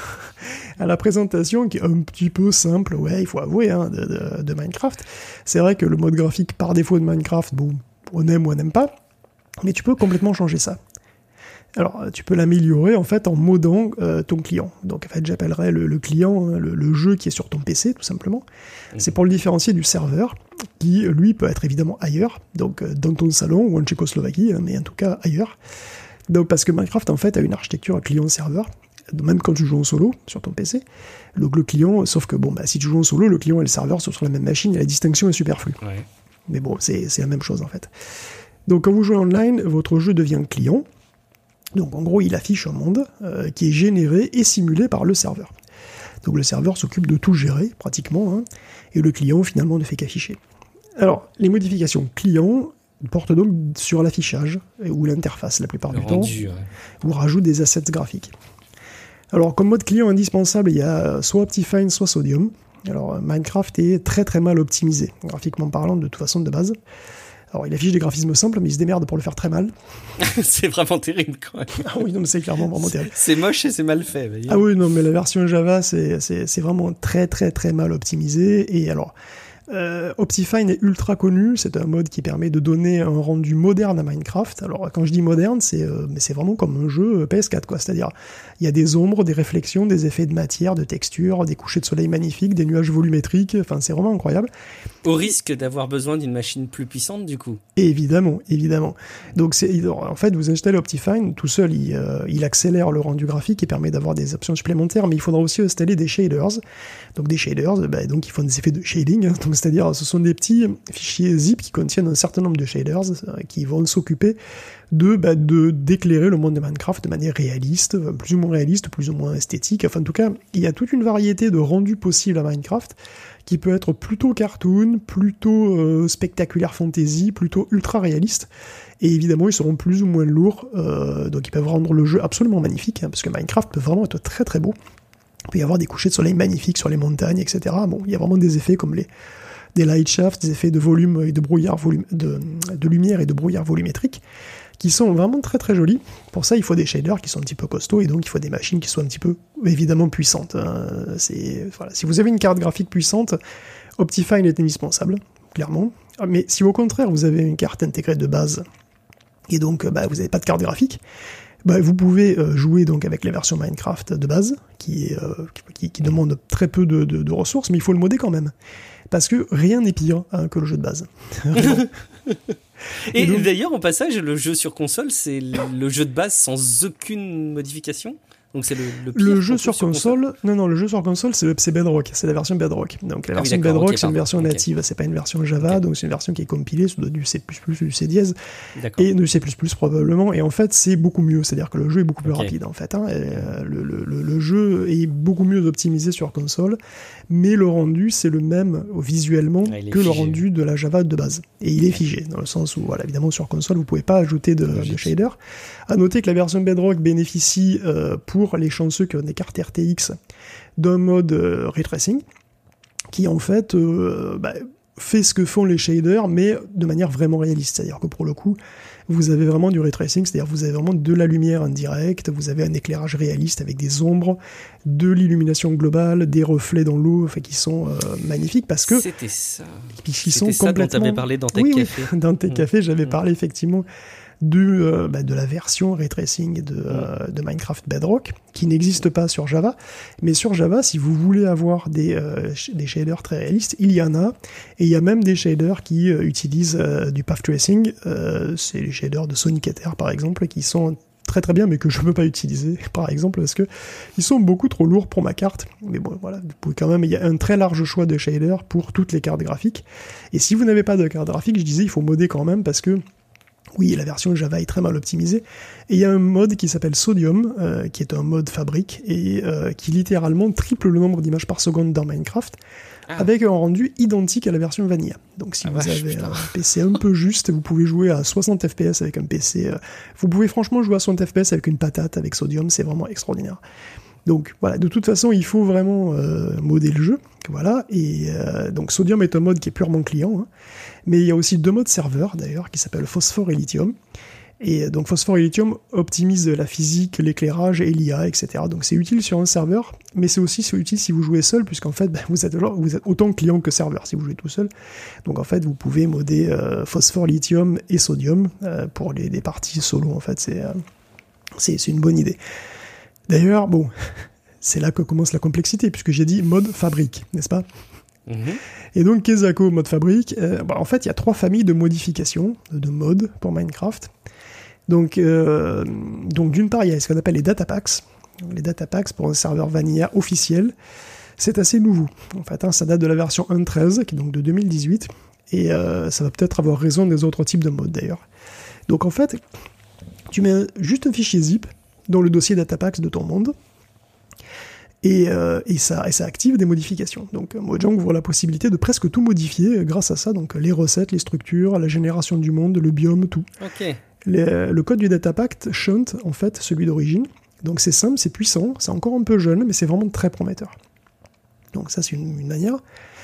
à la présentation qui est un petit peu simple, ouais, il faut avouer, hein, de Minecraft. C'est vrai que le mode graphique par défaut de Minecraft, bon, on aime ou on n'aime pas, mais tu peux complètement changer ça. Alors, tu peux l'améliorer en fait en modant ton client. Donc, en fait, j'appellerais le client, hein, le jeu qui est sur ton PC, tout simplement. C'est pour le différencier du serveur, qui, lui, peut être évidemment ailleurs, donc dans ton salon ou en Tchécoslovaquie, hein, mais en tout cas ailleurs. Donc, parce que Minecraft, en fait, a une architecture client-serveur, même quand tu joues en solo sur ton PC. Donc, le client, sauf que, bon, bah, si tu joues en solo, le client et le serveur sont sur la même machine et la distinction est superflue. Ouais. Mais bon, c'est la même chose, en fait. Donc, quand vous jouez online, votre jeu devient client. Donc en gros, il affiche un monde qui est généré et simulé par le serveur. Donc le serveur s'occupe de tout gérer, pratiquement, hein, et le client, finalement, ne fait qu'afficher. Alors, les modifications client portent donc sur l'affichage, ou l'interface, la plupart du temps, ou rajoute des assets graphiques. Alors, comme mode client indispensable, il y a soit Optifine, soit Sodium. Alors, Minecraft est très très mal optimisé, graphiquement parlant, de toute façon, de base. Alors, il affiche des graphismes simples, mais il se démerde pour le faire très mal. C'est vraiment terrible, quand même. Ah oui, non, mais c'est clairement vraiment terrible. C'est moche et c'est mal fait. Voyez. Ah oui, non, mais la version Java, c'est vraiment très, très, très mal optimisé. Et alors, Optifine est ultra connu. C'est un mode qui permet de donner un rendu moderne à Minecraft. Alors, quand je dis moderne, c'est vraiment comme un jeu PS4, quoi. C'est-à-dire, il y a des ombres, des réflexions, des effets de matière, de texture, des couchers de soleil magnifiques, des nuages volumétriques. Enfin, c'est vraiment incroyable. Au risque d'avoir besoin d'une machine plus puissante, du coup. Évidemment, évidemment. Donc, en fait, vous installez Optifine, tout seul, il accélère le rendu graphique et permet d'avoir des options supplémentaires, mais il faudra aussi installer des shaders. Donc, des shaders, donc, ils font des effets de shading. Hein, donc, c'est-à-dire, ce sont des petits fichiers zip qui contiennent un certain nombre de shaders qui vont s'occuper d'éclairer le monde de Minecraft de manière réaliste, plus ou moins réaliste, plus ou moins esthétique. Enfin, en tout cas, il y a toute une variété de rendus possibles à Minecraft qui peut être plutôt cartoon, plutôt spectaculaire fantasy, plutôt ultra réaliste. Et évidemment, ils seront plus ou moins lourds, donc ils peuvent rendre le jeu absolument magnifique, hein, parce que Minecraft peut vraiment être très très beau. Il peut y avoir des couchers de soleil magnifiques sur les montagnes, etc. Bon, il y a vraiment des effets comme des light shafts, des effets de volume et de brouillard de lumière et de brouillard volumétrique, qui sont vraiment très très jolis. Pour ça, il faut des shaders qui sont un petit peu costauds, et donc il faut des machines qui soient un petit peu, évidemment, puissantes. Voilà. Si vous avez une carte graphique puissante, Optifine est indispensable, clairement. Mais si au contraire, vous avez une carte intégrée de base, et donc vous n'avez pas de carte graphique, vous pouvez jouer donc avec les versions Minecraft de base, qui demandent très peu de ressources, mais il faut le modder quand même. Parce que rien n'est pire que le jeu de base. Et donc, d'ailleurs, au passage, le jeu sur console, c'est le jeu de base sans aucune modification. Donc c'est le pire. Le jeu sur console, non, le jeu sur console, c'est Bedrock, c'est la version Bedrock. Donc la version Bedrock, c'est une version native, c'est pas une version Java, donc c'est une version qui est compilée sous du C++, du C dièse, et du C++ probablement. Et en fait, c'est beaucoup mieux, c'est-à-dire que le jeu est beaucoup plus rapide en fait. Hein, le jeu est beaucoup mieux optimisé sur console, mais le rendu c'est le même visuellement que le rendu de la Java de base. Et il est figé dans le sens où, voilà, évidemment sur console, vous pouvez pas ajouter de shader. À noter que la version Bedrock bénéficie pour les chanceux qui ont des cartes RTX d'un mode ray tracing qui en fait fait ce que font les shaders mais de manière vraiment réaliste, c'est-à-dire que pour le coup vous avez vraiment du ray tracing, c'est-à-dire vous avez vraiment de la lumière en direct, vous avez un éclairage réaliste avec des ombres, de l'illumination globale, des reflets dans l'eau, qui sont magnifiques parce que c'était ça complètement... dont tu avais parlé dans Tech Café. Oui, dans Tech Café j'avais parlé effectivement de la version ray tracing de Minecraft Bedrock, qui n'existe pas sur Java. Mais sur Java, si vous voulez avoir des shaders très réalistes, il y en a. Et il y a même des shaders qui utilisent du path tracing. C'est les shaders de Sonic Ether, par exemple, qui sont très très bien, mais que je ne peux pas utiliser, par exemple, parce que ils sont beaucoup trop lourds pour ma carte. Mais bon, voilà, vous pouvez quand même, il y a un très large choix de shaders pour toutes les cartes graphiques. Et si vous n'avez pas de carte graphique, je disais, il faut modder quand même, parce que oui, la version Java est très mal optimisée. Et il y a un mode qui s'appelle Sodium, qui est un mode fabrique, et qui littéralement triple le nombre d'images par seconde dans Minecraft, avec un rendu identique à la version Vanilla. Donc si vous avez un PC un peu juste, vous pouvez jouer à 60 FPS avec un PC... vous pouvez franchement jouer à 60 FPS avec une patate, avec Sodium, c'est vraiment extraordinaire. Donc voilà, de toute façon, il faut vraiment modder le jeu, voilà, et donc Sodium est un mode qui est purement client, hein. Mais il y a aussi 2 modes serveurs, d'ailleurs, qui s'appellent Phosphore et Lithium, et donc Phosphore et Lithium optimisent la physique, l'éclairage et l'IA, etc. Donc c'est utile sur un serveur, mais c'est aussi utile si vous jouez seul, puisqu'en fait, vous êtes autant client que serveur si vous jouez tout seul. Donc en fait, vous pouvez modder Phosphore, Lithium et Sodium pour les parties solo, en fait, c'est une bonne idée. D'ailleurs, bon, c'est là que commence la complexité, puisque j'ai dit mode fabrique, n'est-ce pas ? Et donc, Kezako, mode fabrique, en fait, il y a 3 familles de modifications, de modes pour Minecraft. Donc d'une part, il y a ce qu'on appelle les datapacks. Les datapacks pour un serveur Vanilla officiel, c'est assez nouveau. En fait, ça date de la version 1.13, qui est donc de 2018, et ça va peut-être avoir raison des autres types de modes, d'ailleurs. Donc en fait, tu mets juste un fichier zip dans le dossier datapacks de ton monde, et ça active des modifications. Donc Mojang ouvre la possibilité de presque tout modifier grâce à ça, donc les recettes, les structures, la génération du monde, le biome, tout. Ok. Le code du datapack shunt, en fait, celui d'origine. Donc c'est simple, c'est puissant, c'est encore un peu jeune, mais c'est vraiment très prometteur. Donc ça, c'est une manière.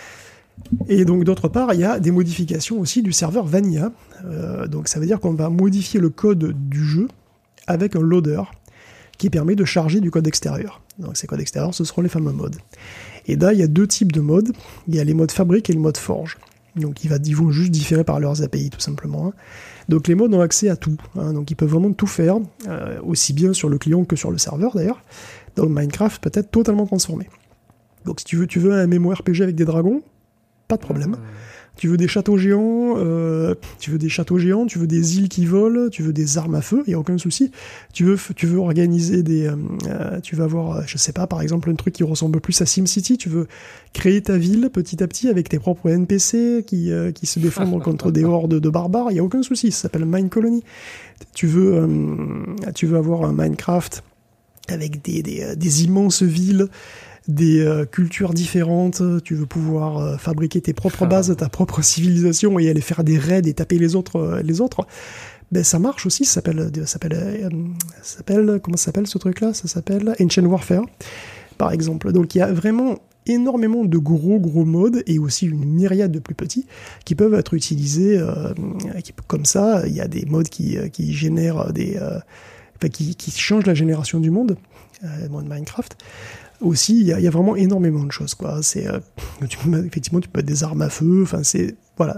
Et donc d'autre part, il y a des modifications aussi du serveur Vanilla. Donc ça veut dire qu'on va modifier le code du jeu avec un loader qui permet de charger du code extérieur. Donc ces codes extérieurs, ce seront les fameux modes. Et là, il y a 2 types de modes. Il y a les modes fabrique et le mode forge. Donc ils vont juste différer par leurs API, tout simplement. Donc les modes ont accès à tout. Donc ils peuvent vraiment tout faire, aussi bien sur le client que sur le serveur, d'ailleurs. Donc Minecraft peut être totalement transformé. Donc si tu veux un MMORPG avec des dragons, pas de problème. Tu veux des châteaux géants, tu veux des îles qui volent, tu veux des armes à feu, il n'y a aucun souci. Tu veux organiser tu veux avoir, je sais pas, par exemple, un truc qui ressemble plus à SimCity, tu veux créer ta ville petit à petit avec tes propres NPC qui se défendent contre des hordes de barbares, il n'y a aucun souci, ça s'appelle Mine Colony. Tu veux avoir un Minecraft avec des immenses villes, des cultures différentes, tu veux pouvoir fabriquer tes propres bases, ta propre civilisation et aller faire des raids et taper les autres, ben ça marche aussi, ça s'appelle comment ça s'appelle ce truc-là ? Ça s'appelle Ancient Warfare, par exemple. Donc il y a vraiment énormément de gros modes et aussi une myriade de plus petits qui peuvent être utilisés comme ça. Il y a des modes qui génèrent qui changent la génération du monde, Minecraft. Aussi, il y a vraiment énormément de choses, quoi. Effectivement, tu peux mettre des armes à feu. Enfin, c'est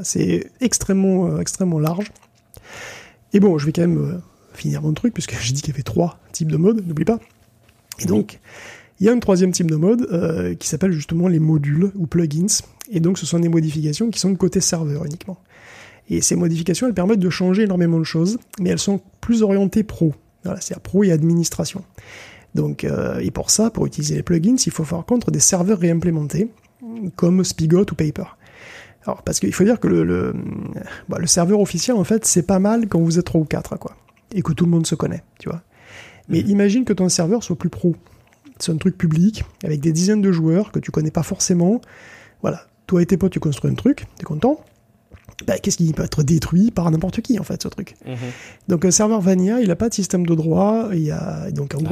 extrêmement large. Et bon, je vais quand même finir mon truc puisque j'ai dit qu'il y avait 3 types de modes. N'oublie pas. Et donc, il y a un 3e type de mode qui s'appelle justement les modules ou plugins. Et donc, ce sont des modifications qui sont de côté serveur uniquement. Et ces modifications, elles permettent de changer énormément de choses, mais elles sont plus orientées pro. Voilà, c'est-à-dire pro et administration. Donc, et pour ça, pour utiliser les plugins, il faut faire contre des serveurs réimplémentés, comme Spigot ou Paper. Alors, parce qu'il faut dire que le serveur officiel, en fait, c'est pas mal quand vous êtes 3 ou 4, quoi, et que tout le monde se connaît, tu vois. Mais imagine que ton serveur soit plus pro. C'est un truc public, avec des dizaines de joueurs que tu connais pas forcément. Voilà, toi et tes potes, tu construis un truc, t'es content. Bah, qu'est-ce qui peut être détruit par n'importe qui, en fait, ce truc. Donc un serveur Vanilla, il n'a pas de système de droit, il y a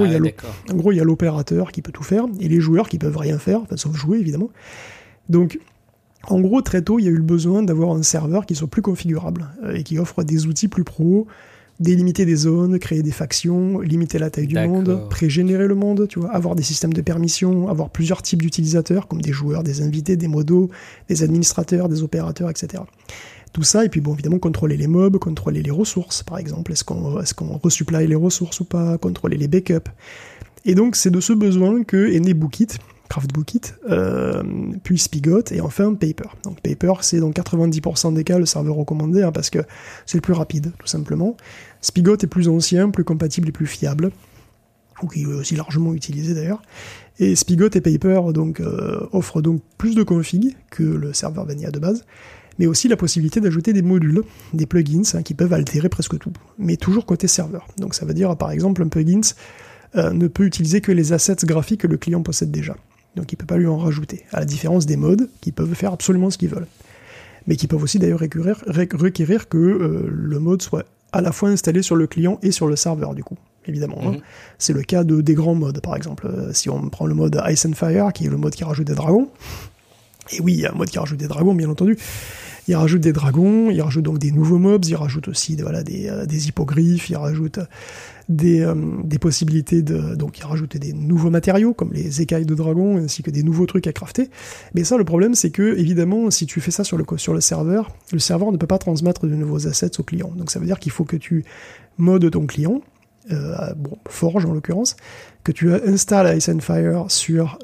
l'opérateur qui peut tout faire, et les joueurs qui peuvent rien faire, enfin, sauf jouer, évidemment. Donc, en gros, très tôt, il y a eu le besoin d'avoir un serveur qui soit plus configurable, et qui offre des outils plus pro, délimiter des zones, créer des factions, limiter la taille du monde, pré-générer le monde, tu vois, avoir des systèmes de permission, avoir plusieurs types d'utilisateurs, comme des joueurs, des invités, des modos, des administrateurs, des opérateurs, etc. Tout ça, et puis bon, évidemment, contrôler les mobs, contrôler les ressources, par exemple. Est-ce qu'on resupply les ressources ou pas, contrôler les backups. Et donc, c'est de ce besoin que est né Bookit, CraftBookit, puis Spigot, et enfin Paper. Donc Paper, c'est dans 90% des cas le serveur recommandé, hein, parce que c'est le plus rapide, tout simplement. Spigot est plus ancien, plus compatible et plus fiable, ou qui est aussi largement utilisé d'ailleurs. Et Spigot et Paper donc, offrent donc plus de config que le serveur Vanilla de base, mais aussi la possibilité d'ajouter des modules, des plugins, hein, qui peuvent altérer presque tout, mais toujours côté serveur. Donc ça veut dire, par exemple, un plugin ne peut utiliser que les assets graphiques que le client possède déjà. Donc il ne peut pas lui en rajouter, à la différence des mods qui peuvent faire absolument ce qu'ils veulent. Mais qui peuvent aussi d'ailleurs requérir que le mode soit à la fois installé sur le client et sur le serveur, du coup, évidemment. Hein. C'est le cas des grands mods, par exemple. Si on prend le mode Ice and Fire, qui est le mode qui rajoute des dragons, et oui, il y a un mode qui rajoute des dragons, bien entendu. Il rajoute des dragons, il rajoute donc des nouveaux mobs, il rajoute aussi des hippogriffes, il rajoute des possibilités donc il rajoute des nouveaux matériaux comme les écailles de dragon ainsi que des nouveaux trucs à crafter. Mais ça, le problème, c'est que évidemment, si tu fais ça sur le serveur ne peut pas transmettre de nouveaux assets au client. Donc ça veut dire qu'il faut que tu modes ton client, Forge en l'occurrence, que tu installes Ice and Fire sur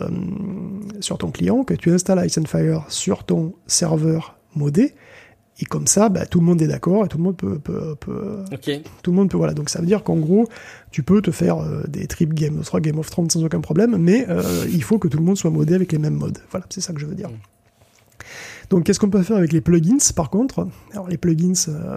ton client, que tu installes Ice and Fire sur ton serveur modé, et comme ça, tout le monde est d'accord et tout le monde peut okay. Tout le monde peut, voilà. Donc ça veut dire qu'en gros, tu peux te faire des trips Game of Thrones sans aucun problème, mais il faut que tout le monde soit modé avec les mêmes modes. Voilà, c'est ça que je veux dire. Donc qu'est-ce qu'on peut faire avec les plugins, par contre? Alors les plugins,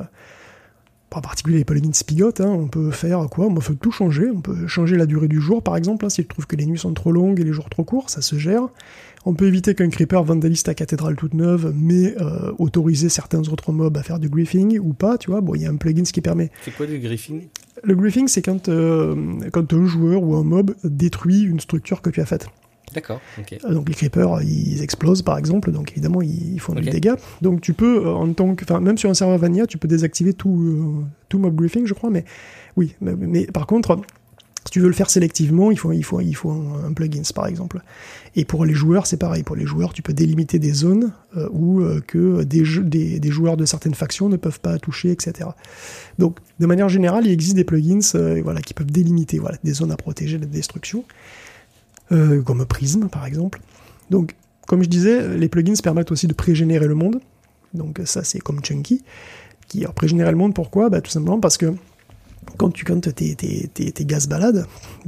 en particulier les plugins Spigot, hein, on peut faire quoi? On peut tout changer. On peut changer la durée du jour, par exemple, hein, si tu trouves que les nuits sont trop longues et les jours trop courts, ça se gère. On peut éviter qu'un creeper vandalise ta cathédrale toute neuve, mais autoriser certains autres mobs à faire du griefing ou pas, tu vois. Bon, il y a un plugin qui permet... C'est quoi du griefing? Le griefing, c'est quand un joueur ou un mob détruit une structure que tu as faite. D'accord, ok. Donc les creepers, ils explosent par exemple, donc évidemment ils font du dégât. Donc tu peux, même sur un serveur vanilla, tu peux désactiver tout mob griefing, je crois, mais oui. Mais par contre, si tu veux le faire sélectivement, il faut un plugin par exemple. Et pour les joueurs, c'est pareil. Pour les joueurs, tu peux délimiter des zones où que des joueurs de certaines factions ne peuvent pas toucher, etc. Donc de manière générale, il existe des plugins qui peuvent délimiter des zones à protéger de la destruction. Comme Prism par exemple. Donc, comme je disais, les plugins permettent aussi de pré-générer le monde. Donc ça, c'est comme Chunky, qui a pré-généré le monde. Pourquoi ? Tout simplement parce que quand tes gaz balades,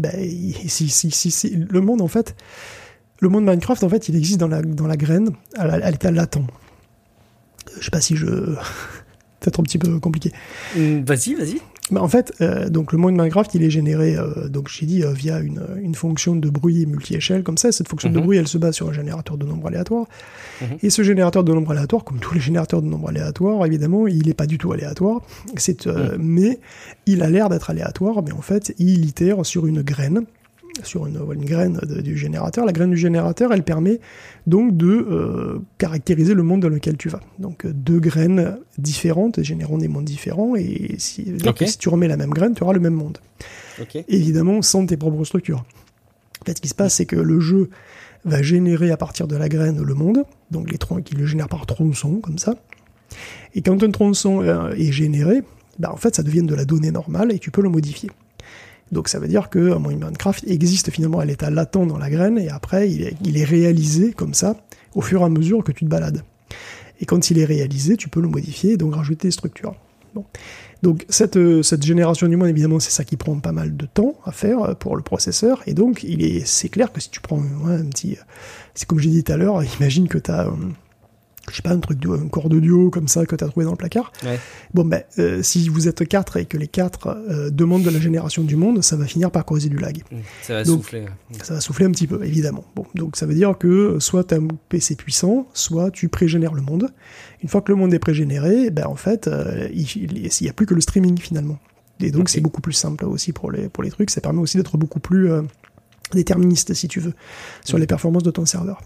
le monde en fait, le monde Minecraft en fait, il existe dans la graine à l'état latent. Je sais pas si peut-être un petit peu compliqué. Vas-y. En fait, donc le monde Minecraft, il est généré, donc j'ai dit, via une fonction de bruit multi-échelle, comme ça. Cette fonction de bruit, elle se base sur un générateur de nombres aléatoires. Et ce générateur de nombres aléatoires, comme tous les générateurs de nombres aléatoires, évidemment, il n'est pas du tout aléatoire. Mais il a l'air d'être aléatoire, mais en fait, il itère sur une graine. Sur une graine du générateur. La graine du générateur, elle permet donc de caractériser le monde dans lequel tu vas. Donc deux graines différentes générant des mondes différents, et si tu remets la même graine, tu auras le même monde. Évidemment, sans tes propres structures. En fait, ce qui se passe, c'est que le jeu va générer à partir de la graine le monde, donc il le génère par tronçon, comme ça. Et quand un tronçon est généré, en fait, ça devient de la donnée normale et tu peux le modifier. Donc ça veut dire que Minecraft existe finalement à l'état latent dans la graine, et après il est réalisé comme ça au fur et à mesure que tu te balades. Et quand il est réalisé, tu peux le modifier et donc rajouter des structures. Bon. Donc cette génération du monde, évidemment, c'est ça qui prend pas mal de temps à faire pour le processeur, et donc c'est clair que si tu prends un petit... C'est comme j'ai dit tout à l'heure, imagine que tu as... je sais pas, un corps d'audio comme ça que tu as trouvé dans le placard. Ouais. Bon, si vous êtes 4 et que les 4 demandent de la génération du monde, ça va finir par causer du lag. Ça va souffler. Ça va souffler un petit peu, évidemment. Bon, donc ça veut dire que soit tu as un PC puissant, soit tu pré-génères le monde. Une fois que le monde est pré-généré, en fait, il n'y a plus que le streaming finalement. Et donc c'est beaucoup plus simple aussi pour les trucs. Ça permet aussi d'être beaucoup plus déterministe, si tu veux, sur les performances de ton serveur.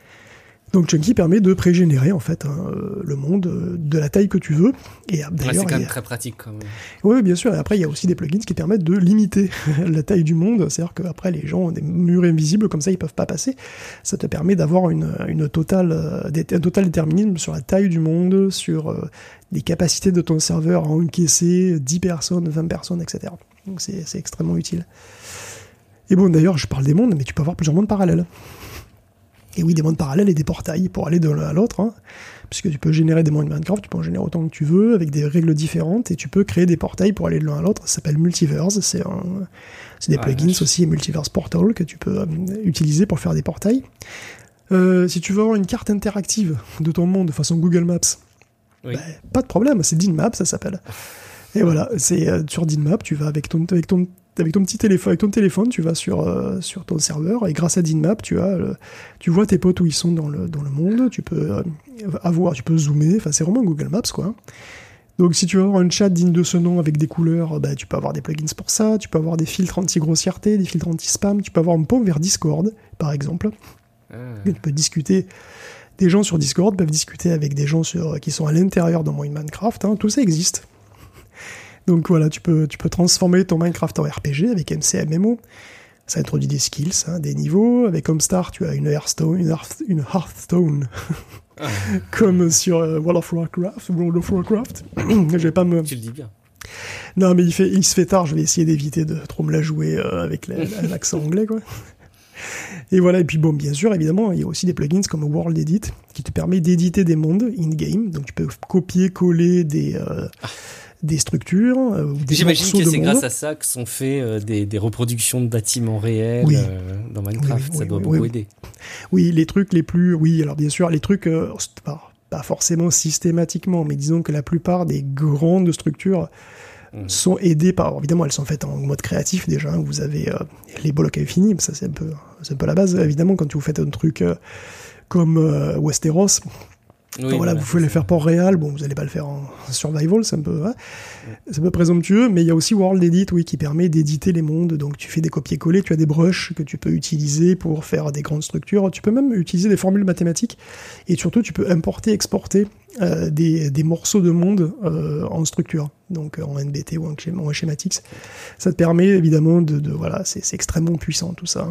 Donc Chunky permet de pré-générer en fait le monde de la taille que tu veux. Et d'ailleurs, c'est quand même très pratique. Oui, bien sûr. Et après, il y a aussi des plugins qui permettent de limiter la taille du monde. C'est-à-dire qu'après, les gens ont des murs invisibles, comme ça, ils peuvent pas passer. Ça te permet d'avoir un total déterminisme sur la taille du monde, sur les capacités de ton serveur à encaisser 10 personnes, 20 personnes, etc. Donc c'est extrêmement utile. Et bon, d'ailleurs, je parle des mondes, mais tu peux avoir plusieurs mondes parallèles. Et oui, des mondes parallèles et des portails pour aller de l'un à l'autre, hein, puisque tu peux générer des mondes Minecraft, tu peux en générer autant que tu veux, avec des règles différentes, et tu peux créer des portails pour aller de l'un à l'autre. Ça s'appelle Multiverse, c'est des plugins aussi, Multiverse Portal, que tu peux utiliser pour faire des portails. Si tu veux avoir une carte interactive de ton monde de façon Google Maps, pas de problème, c'est DinMap, ça s'appelle. Et voilà, c'est sur DinMap, tu vas avec ton petit téléphone, tu vas sur ton serveur, et grâce à DinMap, tu vois tes potes où ils sont dans le monde, tu peux tu peux zoomer, enfin c'est vraiment Google Maps, quoi. Donc si tu veux avoir un chat digne de ce nom avec des couleurs, tu peux avoir des plugins pour ça, tu peux avoir des filtres anti-grossièreté, des filtres anti-spam, tu peux avoir un pont vers Discord, par exemple. Tu peux discuter, des gens sur Discord peuvent discuter avec des gens qui sont à l'intérieur d'un monde Minecraft, hein, tout ça existe. Donc voilà, tu peux transformer ton Minecraft en RPG avec MCMMO. Ça introduit des skills, hein, des niveaux. Avec Homestar, tu as une Hearthstone. Comme sur World of Warcraft. Je vais pas me... Tu le dis bien. Non, mais il se fait tard, je vais essayer d'éviter de trop me la jouer avec l'accent anglais, quoi. Et voilà, et puis bon, bien sûr, évidemment, il y a aussi des plugins comme World Edit qui te permet d'éditer des mondes in-game. Donc tu peux copier-coller des structures ou des J'imagine que c'est monde. grâce à ça que sont faits des reproductions de bâtiments réels dans Minecraft. Ça doit beaucoup aider. Oui, les trucs les plus... Oui, alors bien sûr, les trucs... pas forcément systématiquement, mais disons que la plupart des grandes structures sont aidées par... Évidemment, elles sont faites en mode créatif déjà. Hein, vous avez les blocs infinis, ça c'est un peu la base. Évidemment, quand vous faites un truc comme Westeros... voilà, vous pouvez les faire pour réel, bon, vous n'allez pas le faire en survival, c'est un peu présomptueux, mais il y a aussi World Edit, qui permet d'éditer les mondes, donc tu fais des copier-coller, tu as des brushes que tu peux utiliser pour faire des grandes structures, tu peux même utiliser des formules mathématiques, et surtout tu peux importer, exporter des morceaux de monde en structure, donc en NBT ou en schématix. Ça te permet évidemment voilà, c'est extrêmement puissant tout ça.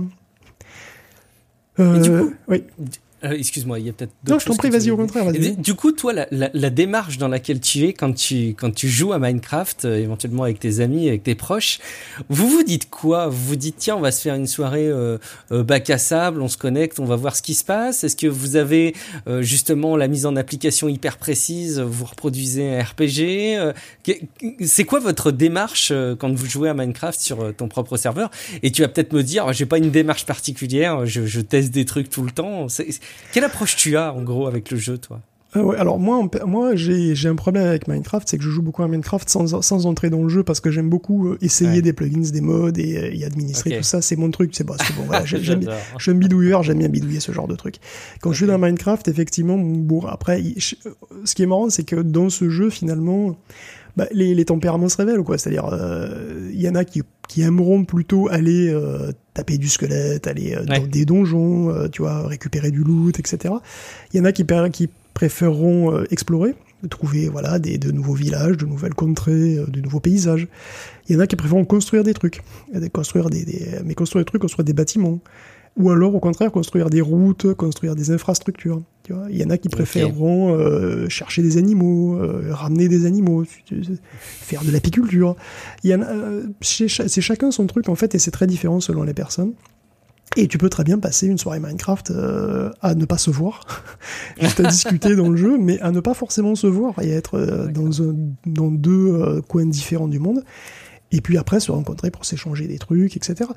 Et du coup, oui. Excuse-moi, il y a peut-être d'autres Non, je t'en prie, vas-y, au contraire, vas-y. Du coup, toi, la démarche dans laquelle tu es quand tu joues à Minecraft, éventuellement avec tes amis, avec tes proches, vous vous dites quoi? Vous vous dites, tiens, on va se faire une soirée bac à sable, on se connecte, on va voir ce qui se passe. Est-ce que vous avez justement la mise en application hyper précise, vous reproduisez un RPG? C'est quoi votre démarche quand vous jouez à Minecraft sur ton propre serveur? Et tu vas peut-être me dire, j'ai pas une démarche particulière, je teste des trucs tout le temps. Quelle approche tu as en gros avec le jeu, toi? Alors moi j'ai un problème avec Minecraft, c'est que je joue beaucoup à Minecraft sans entrer dans le jeu parce que j'aime beaucoup essayer des plugins, des mods et administrer tout ça, c'est mon truc, c'est bon, voilà, je suis un bidouilleur, j'aime bien bidouiller ce genre de truc. Quand je suis dans Minecraft, effectivement, bon après, ce qui est marrant, c'est que dans ce jeu finalement, les tempéraments se révèlent, quoi. C'est-à-dire, il y en a qui aimeront plutôt aller taper du squelette, aller dans des donjons, tu vois, récupérer du loot, etc. Il y en a qui préféreront explorer, trouver voilà de nouveaux villages, de nouvelles contrées, de nouveaux paysages. Il y en a qui préfèrent construire des trucs, construire des bâtiments. Ou alors, au contraire, construire des routes, construire des infrastructures. Tu vois, il y en a qui préféreront chercher des animaux, ramener des animaux, faire de l'apiculture. Il y en a, c'est chacun son truc, en fait, et c'est très différent selon les personnes. Et tu peux très bien passer une soirée Minecraft à ne pas se voir, juste à discuter dans le jeu, mais à ne pas forcément se voir et être dans deux coins différents du monde. Et puis après, se rencontrer pour s'échanger des trucs, etc.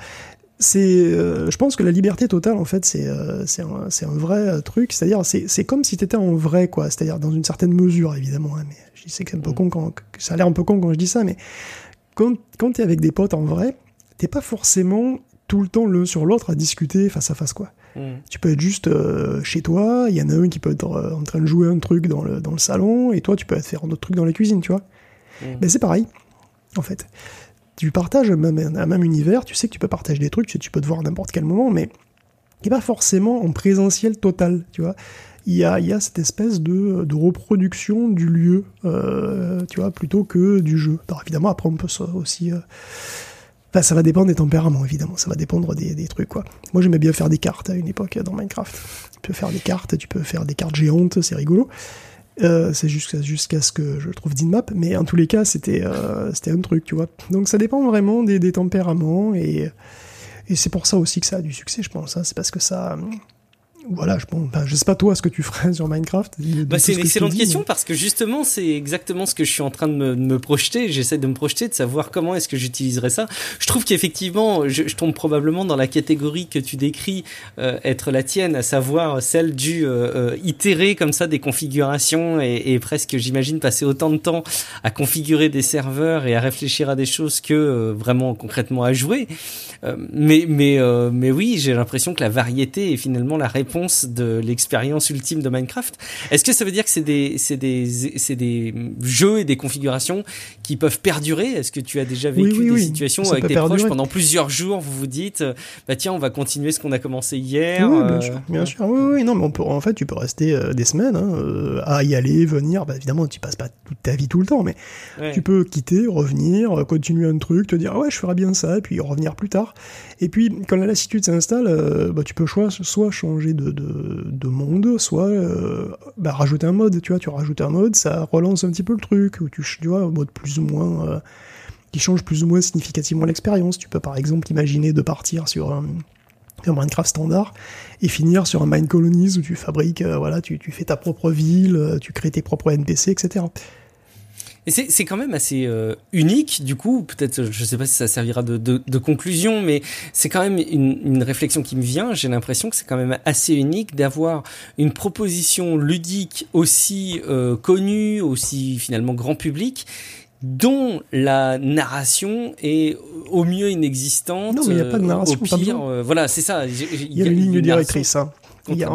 Je pense que la liberté totale, en fait, c'est un vrai truc. C'est-à-dire, c'est comme si t'étais en vrai, quoi. C'est-à-dire, dans une certaine mesure, évidemment. Hein, mais je sais que c'est un peu con ça a l'air un peu con quand je dis ça, mais quand t'es avec des potes en vrai, t'es pas forcément tout le temps l'un sur l'autre à discuter face à face, quoi. Tu peux être juste chez toi, il y en a un qui peut être en train de jouer un truc dans le salon, et toi, tu peux faire un autre truc dans la cuisine, tu vois. Ben, c'est pareil, en fait. Tu partages un même univers, tu sais que tu peux partager des trucs, tu peux te voir à n'importe quel moment, mais il n'est pas forcément en présentiel total, tu vois. Il y a cette espèce de reproduction du lieu, tu vois, plutôt que du jeu. Alors évidemment, après, on peut aussi... Enfin, ça va dépendre des tempéraments, évidemment, ça va dépendre des trucs, quoi. Moi, j'aimais bien faire des cartes à une époque dans Minecraft. Tu peux faire des cartes géantes, c'est rigolo. C'est jusqu'à ce que je trouve DinMap, mais en tous les cas, c'était un truc, tu vois. Donc ça dépend vraiment des tempéraments, et Et c'est pour ça aussi que ça a du succès, je pense. Hein. C'est parce que ça... Voilà, je sais pas toi ce que tu ferais sur Minecraft. C'est une excellente question parce que justement c'est exactement ce que je suis en train de me projeter. J'essaie de me projeter, de savoir comment est-ce que j'utiliserais ça. Je trouve qu'effectivement, je tombe probablement dans la catégorie que tu décris être la tienne, à savoir celle du itérer comme ça des configurations et presque, j'imagine, passer autant de temps à configurer des serveurs et à réfléchir à des choses que vraiment concrètement à jouer. Mais oui, j'ai l'impression que la variété est finalement la réponse de l'expérience ultime de Minecraft. Est-ce que ça veut dire que c'est des jeux et des configurations qui peuvent perdurer? Est-ce que tu as déjà vécu des situations où avec tes proches pendant plusieurs jours, vous vous dites bah tiens, on va continuer ce qu'on a commencé hier? Oui, bien sûr. Oui, non, mais en fait, tu peux rester des semaines à y aller, venir. Bah, évidemment, tu passes pas toute ta vie tout le temps, mais tu peux quitter, revenir, continuer un truc, te dire ouais, je ferai bien ça, et puis revenir plus tard. Et puis, quand la lassitude s'installe, tu peux soit changer de monde, soit rajouter un mode, tu vois, tu rajoutes un mode, ça relance un petit peu le truc, ou tu vois, un mode plus ou moins, qui change plus ou moins significativement l'expérience. Tu peux par exemple imaginer de partir sur un Minecraft standard et finir sur un Mine Colonies où tu fabriques, tu fais ta propre ville, tu crées tes propres NPC, etc. Et c'est quand même assez unique, du coup, peut-être, je sais pas si ça servira de conclusion, mais c'est quand même une réflexion qui me vient. J'ai l'impression que c'est quand même assez unique d'avoir une proposition ludique aussi connue, aussi finalement grand public, dont la narration est au mieux inexistante. Non, mais il n'y a pas de narration. Au pire, voilà, c'est ça. Il y a une ligne directrice, hein. Il y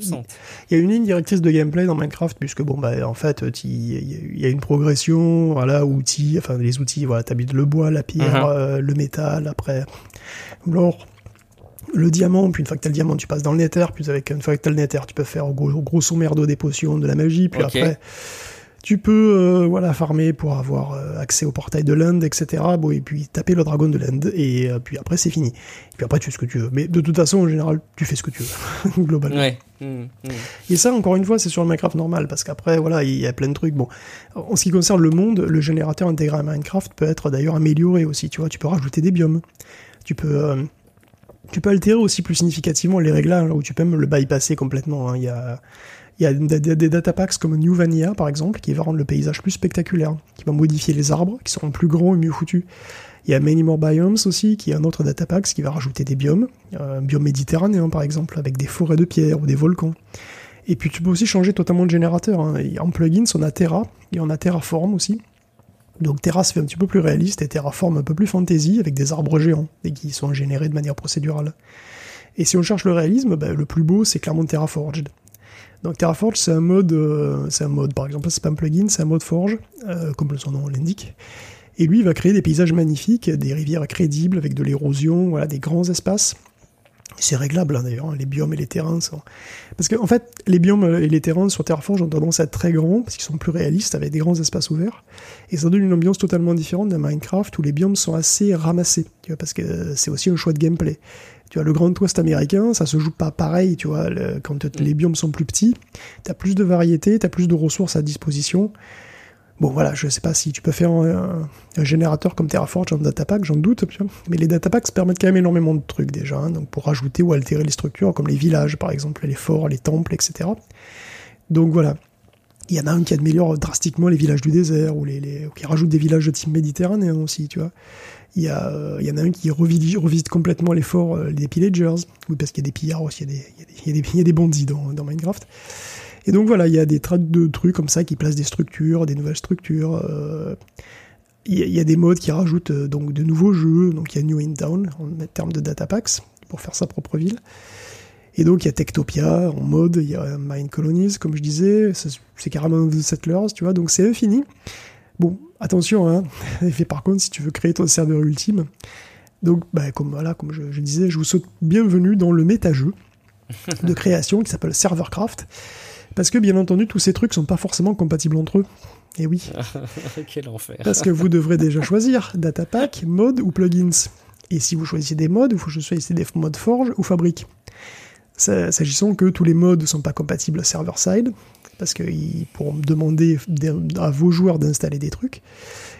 a une ligne directrice de gameplay dans Minecraft, puisque en fait, il y a une progression, voilà, les outils, voilà, t'habites le bois, la pierre, le métal, après l'or, le diamant, puis une fois que t'as le diamant, tu passes dans le nether, puis une fois que t'as le nether, tu peux faire grosso merdo des potions, de la magie, puis après, tu peux farmer pour avoir accès au portail de l'End, etc. Bon, et puis taper le dragon de l'End, et puis après c'est fini. Et puis après tu fais ce que tu veux. Mais de toute façon, en général, tu fais ce que tu veux, globalement. Ouais. Et ça, encore une fois, c'est sur le Minecraft normal, parce qu'après, voilà, il y a plein de trucs. Bon, en ce qui concerne le monde, le générateur intégré à Minecraft peut être d'ailleurs amélioré aussi, tu vois. Tu peux rajouter des biomes. Tu peux altérer aussi plus significativement les réglages, où tu peux même le bypasser complètement, hein. Il y a des datapacks comme New Vanilla, par exemple, qui va rendre le paysage plus spectaculaire, qui va modifier les arbres, qui seront plus grands et mieux foutus. Il y a Many More Biomes aussi, qui est un autre datapack, qui va rajouter des biomes, un biome méditerranéen, par exemple, avec des forêts de pierre ou des volcans. Et puis tu peux aussi changer totalement de générateur, hein. En plugins, on a Terra, et on a Terraform aussi. Donc Terra se fait un petit peu plus réaliste, et Terraform un peu plus fantasy, avec des arbres géants, et qui sont générés de manière procédurale. Et si on cherche le réalisme, le plus beau, c'est clairement Terraforged. Donc Terraforge, c'est un mode, par exemple, c'est pas un plugin, c'est un mode Forge, comme son nom l'indique. Et lui, il va créer des paysages magnifiques, des rivières crédibles avec de l'érosion, voilà, des grands espaces. C'est réglable, hein, d'ailleurs, les biomes et les terrains sont... Parce qu'en fait, les biomes et les terrains sur Terraforge ont tendance à être très grands, parce qu'ils sont plus réalistes, avec des grands espaces ouverts. Et ça donne une ambiance totalement différente de Minecraft, où les biomes sont assez ramassés, tu vois, parce que c'est aussi un choix de gameplay. Tu vois, le Grand Ouest américain, ça se joue pas pareil, tu vois, quand les biomes sont plus petits, t'as plus de variété, t'as plus de ressources à disposition. Bon, voilà, je sais pas si tu peux faire un générateur comme Terraforge en datapack, j'en doute, tu vois. Mais les datapacks permettent quand même énormément de trucs déjà, hein, donc pour rajouter ou altérer les structures, comme les villages, par exemple, les forts, les temples, etc. Donc voilà. Il y en a un qui améliore drastiquement les villages du désert, ou qui rajoute des villages de type méditerranéen aussi, tu vois. Il y en a un qui revisite complètement les forts, les pillagers, oui, parce qu'il y a des pillards aussi, il y a des bandits dans Minecraft. Et donc voilà, il y a des de trucs comme ça qui placent des structures, des nouvelles structures. Il y a des modes qui rajoutent donc de nouveaux jeux. Donc il y a New in Town en termes de datapacks pour faire sa propre ville. Et donc il y a Techtopia en mode, il y a Mine Colonies comme je disais, c'est carrément The Settlers, tu vois. Donc c'est infini. Bon, attention, hein. Et par contre, si tu veux créer ton serveur ultime, donc comme je disais, je vous souhaite bienvenue dans le méta-jeu de création qui s'appelle Servercraft. Parce que, bien entendu, tous ces trucs sont pas forcément compatibles entre eux. Et oui. Quel enfer. Parce que vous devrez déjà choisir datapack, mode ou plugins. Et si vous choisissez des modes, il faut que vous choisissez des modes Forge ou Fabric. S'agissant que tous les modes ne sont pas compatibles server-side, parce qu'ils pourront demander à vos joueurs d'installer des trucs.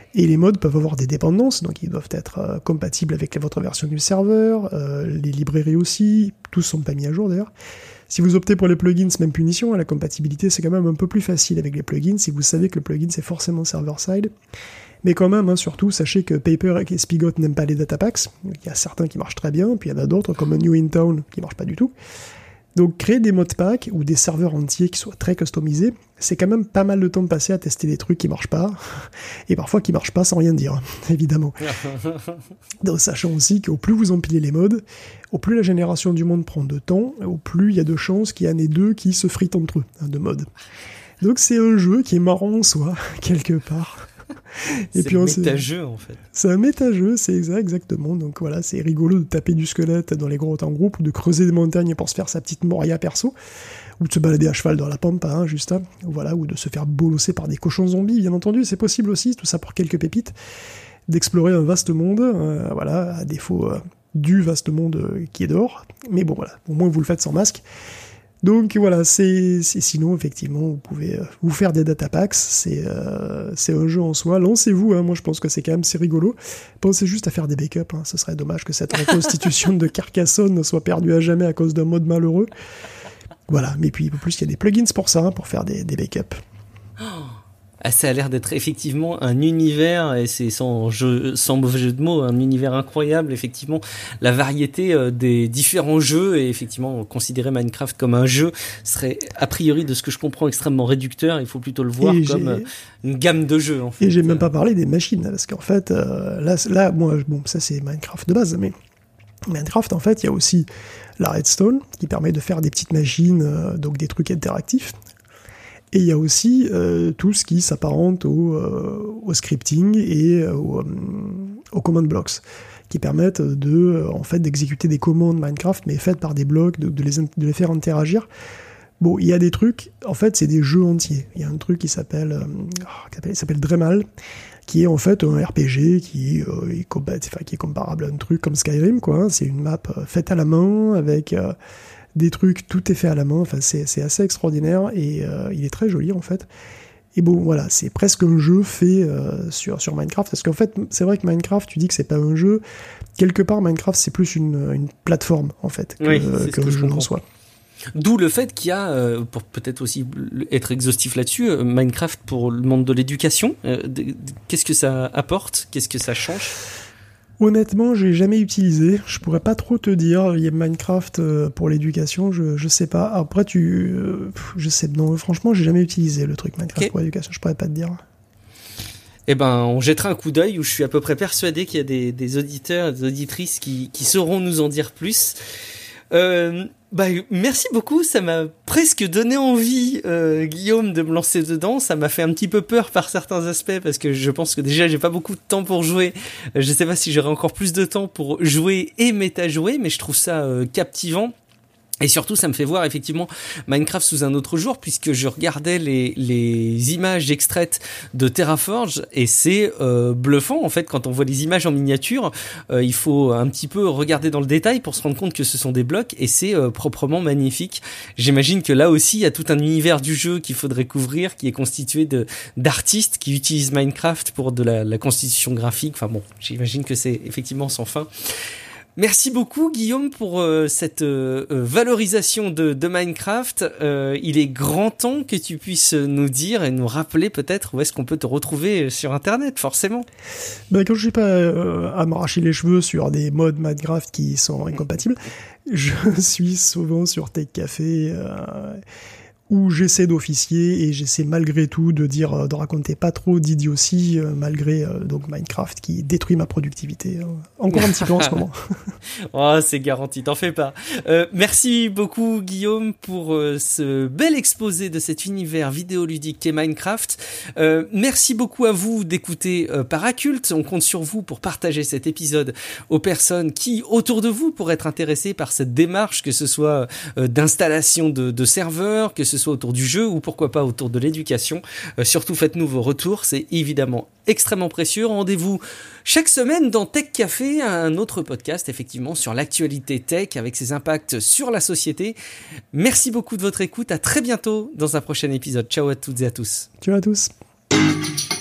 Et les modes peuvent avoir des dépendances, donc ils doivent être compatibles avec votre version du serveur, les librairies aussi, tous sont pas mis à jour d'ailleurs. Si vous optez pour les plugins, même punition, la compatibilité c'est quand même un peu plus facile avec les plugins, si vous savez que le plugin c'est forcément server-side. Mais quand même, surtout, sachez que Paper et Spigot n'aiment pas les datapacks. Il y a certains qui marchent très bien, puis il y en a d'autres comme New In Town qui marchent pas du tout. Donc créer des modpacks ou des serveurs entiers qui soient très customisés, c'est quand même pas mal de temps de passer à tester des trucs qui marchent pas, et parfois qui marchent pas sans rien dire, évidemment. Donc sachant aussi qu'au plus vous empilez les mods, au plus la génération du monde prend de temps, au plus il y a de chances qu'il y en ait deux qui se fritent entre eux, de mods. Donc c'est un jeu qui est marrant en soi, quelque part. Et puis un méta-jeu en fait. C'est un méta-jeu, c'est exactement. Donc voilà, c'est rigolo de taper du squelette dans les grottes en groupe ou de creuser des montagnes pour se faire sa petite moria perso, ou de se balader à cheval dans la pampa, juste là, voilà, ou de se faire bolosser par des cochons zombies, bien entendu, c'est possible aussi, tout ça pour quelques pépites, d'explorer un vaste monde, voilà, à défaut du vaste monde qui est dehors, mais bon voilà, au moins vous le faites sans masque. Donc voilà, sinon effectivement vous pouvez vous faire des datapacks, c'est un jeu en soi, lancez-vous, moi je pense que c'est quand même c'est rigolo, pensez juste à faire des backups, ce serait dommage que cette reconstitution de Carcassonne soit perdue à jamais à cause d'un mode malheureux, voilà, mais puis en plus il y a des plugins pour ça, pour faire des backups. Ah, ça a l'air d'être effectivement un univers, et c'est sans mauvais jeu de mots, un univers incroyable, effectivement, la variété des différents jeux, et effectivement, considérer Minecraft comme un jeu serait, a priori, de ce que je comprends, extrêmement réducteur, il faut plutôt le voir comme une gamme de jeux, en fait. Et j'ai même pas parlé des machines, parce qu'en fait, là, moi, bon, ça c'est Minecraft de base, mais Minecraft, en fait, il y a aussi la Redstone, qui permet de faire des petites machines, donc des trucs interactifs. Et il y a aussi tout ce qui s'apparente au scripting et aux command blocks, qui permettent en fait, d'exécuter des commandes Minecraft, mais faites par des blocs, de les faire interagir. Bon, il y a des trucs, en fait, c'est des jeux entiers. Il y a un truc qui s'appelle Dremal, qui est en fait un RPG qui est comparable à un truc comme Skyrim, quoi. C'est une map faite à la main, avec des trucs, tout est fait à la main, enfin c'est assez extraordinaire, et il est très joli en fait. Et bon voilà, c'est presque un jeu fait sur Minecraft, parce qu'en fait c'est vrai que Minecraft, tu dis que c'est pas un jeu, quelque part Minecraft c'est plus une plateforme en fait, que le jeu en soi. D'où le fait qu'il y a, pour peut-être aussi être exhaustif là-dessus, Minecraft pour le monde de l'éducation, qu'est-ce que ça apporte, qu'est-ce que ça change ? Honnêtement, j'ai jamais utilisé. Je pourrais pas trop te dire. Il y a Minecraft pour l'éducation, je sais pas. Après, je sais. Non, franchement, j'ai jamais utilisé le truc Minecraft pour l'éducation. Je pourrais pas te dire. Eh ben, on jettera un coup d'œil, où je suis à peu près persuadé qu'il y a des auditeurs et des auditrices qui sauront nous en dire plus. Merci beaucoup, ça m'a presque donné envie, Guillaume, de me lancer dedans. Ça m'a fait un petit peu peur par certains aspects, parce que je pense que déjà j'ai pas beaucoup de temps pour jouer. Je sais pas si j'aurai encore plus de temps pour jouer et méta-jouer, mais je trouve ça captivant. Et surtout, ça me fait voir effectivement Minecraft sous un autre jour, puisque je regardais les images extraites de Terraforge, et c'est bluffant en fait quand on voit les images en miniature. Il faut un petit peu regarder dans le détail pour se rendre compte que ce sont des blocs, et c'est proprement magnifique. J'imagine que là aussi il y a tout un univers du jeu qu'il faudrait couvrir, qui est constitué d'artistes qui utilisent Minecraft pour de la constitution graphique. Enfin bon, j'imagine que c'est effectivement sans fin. Merci beaucoup Guillaume pour cette valorisation de Minecraft. Il est grand temps que tu puisses nous dire et nous rappeler peut-être où est-ce qu'on peut te retrouver sur Internet, forcément. Quand je suis pas à m'arracher les cheveux sur des mods Minecraft qui sont incompatibles, je suis souvent sur Tech Café, où j'essaie d'officier, et j'essaie malgré tout de raconter pas trop d'idioties, malgré donc Minecraft qui détruit ma productivité encore un petit peu en ce moment. Oh, c'est garanti, t'en fais pas. Merci beaucoup Guillaume pour ce bel exposé de cet univers vidéoludique qu'est Minecraft. Merci beaucoup à vous d'écouter Paraculte. On compte sur vous pour partager cet épisode aux personnes qui, autour de vous, pourraient être intéressées par cette démarche, que ce soit d'installation de serveurs, que ce soit autour du jeu, ou pourquoi pas autour de l'éducation. Surtout faites-nous vos retours, c'est évidemment extrêmement précieux. Rendez-vous chaque semaine dans Tech Café, un autre podcast effectivement sur l'actualité tech avec ses impacts sur la société. Merci beaucoup de votre écoute, à très bientôt dans un prochain épisode. Ciao à toutes et à tous. Ciao à tous.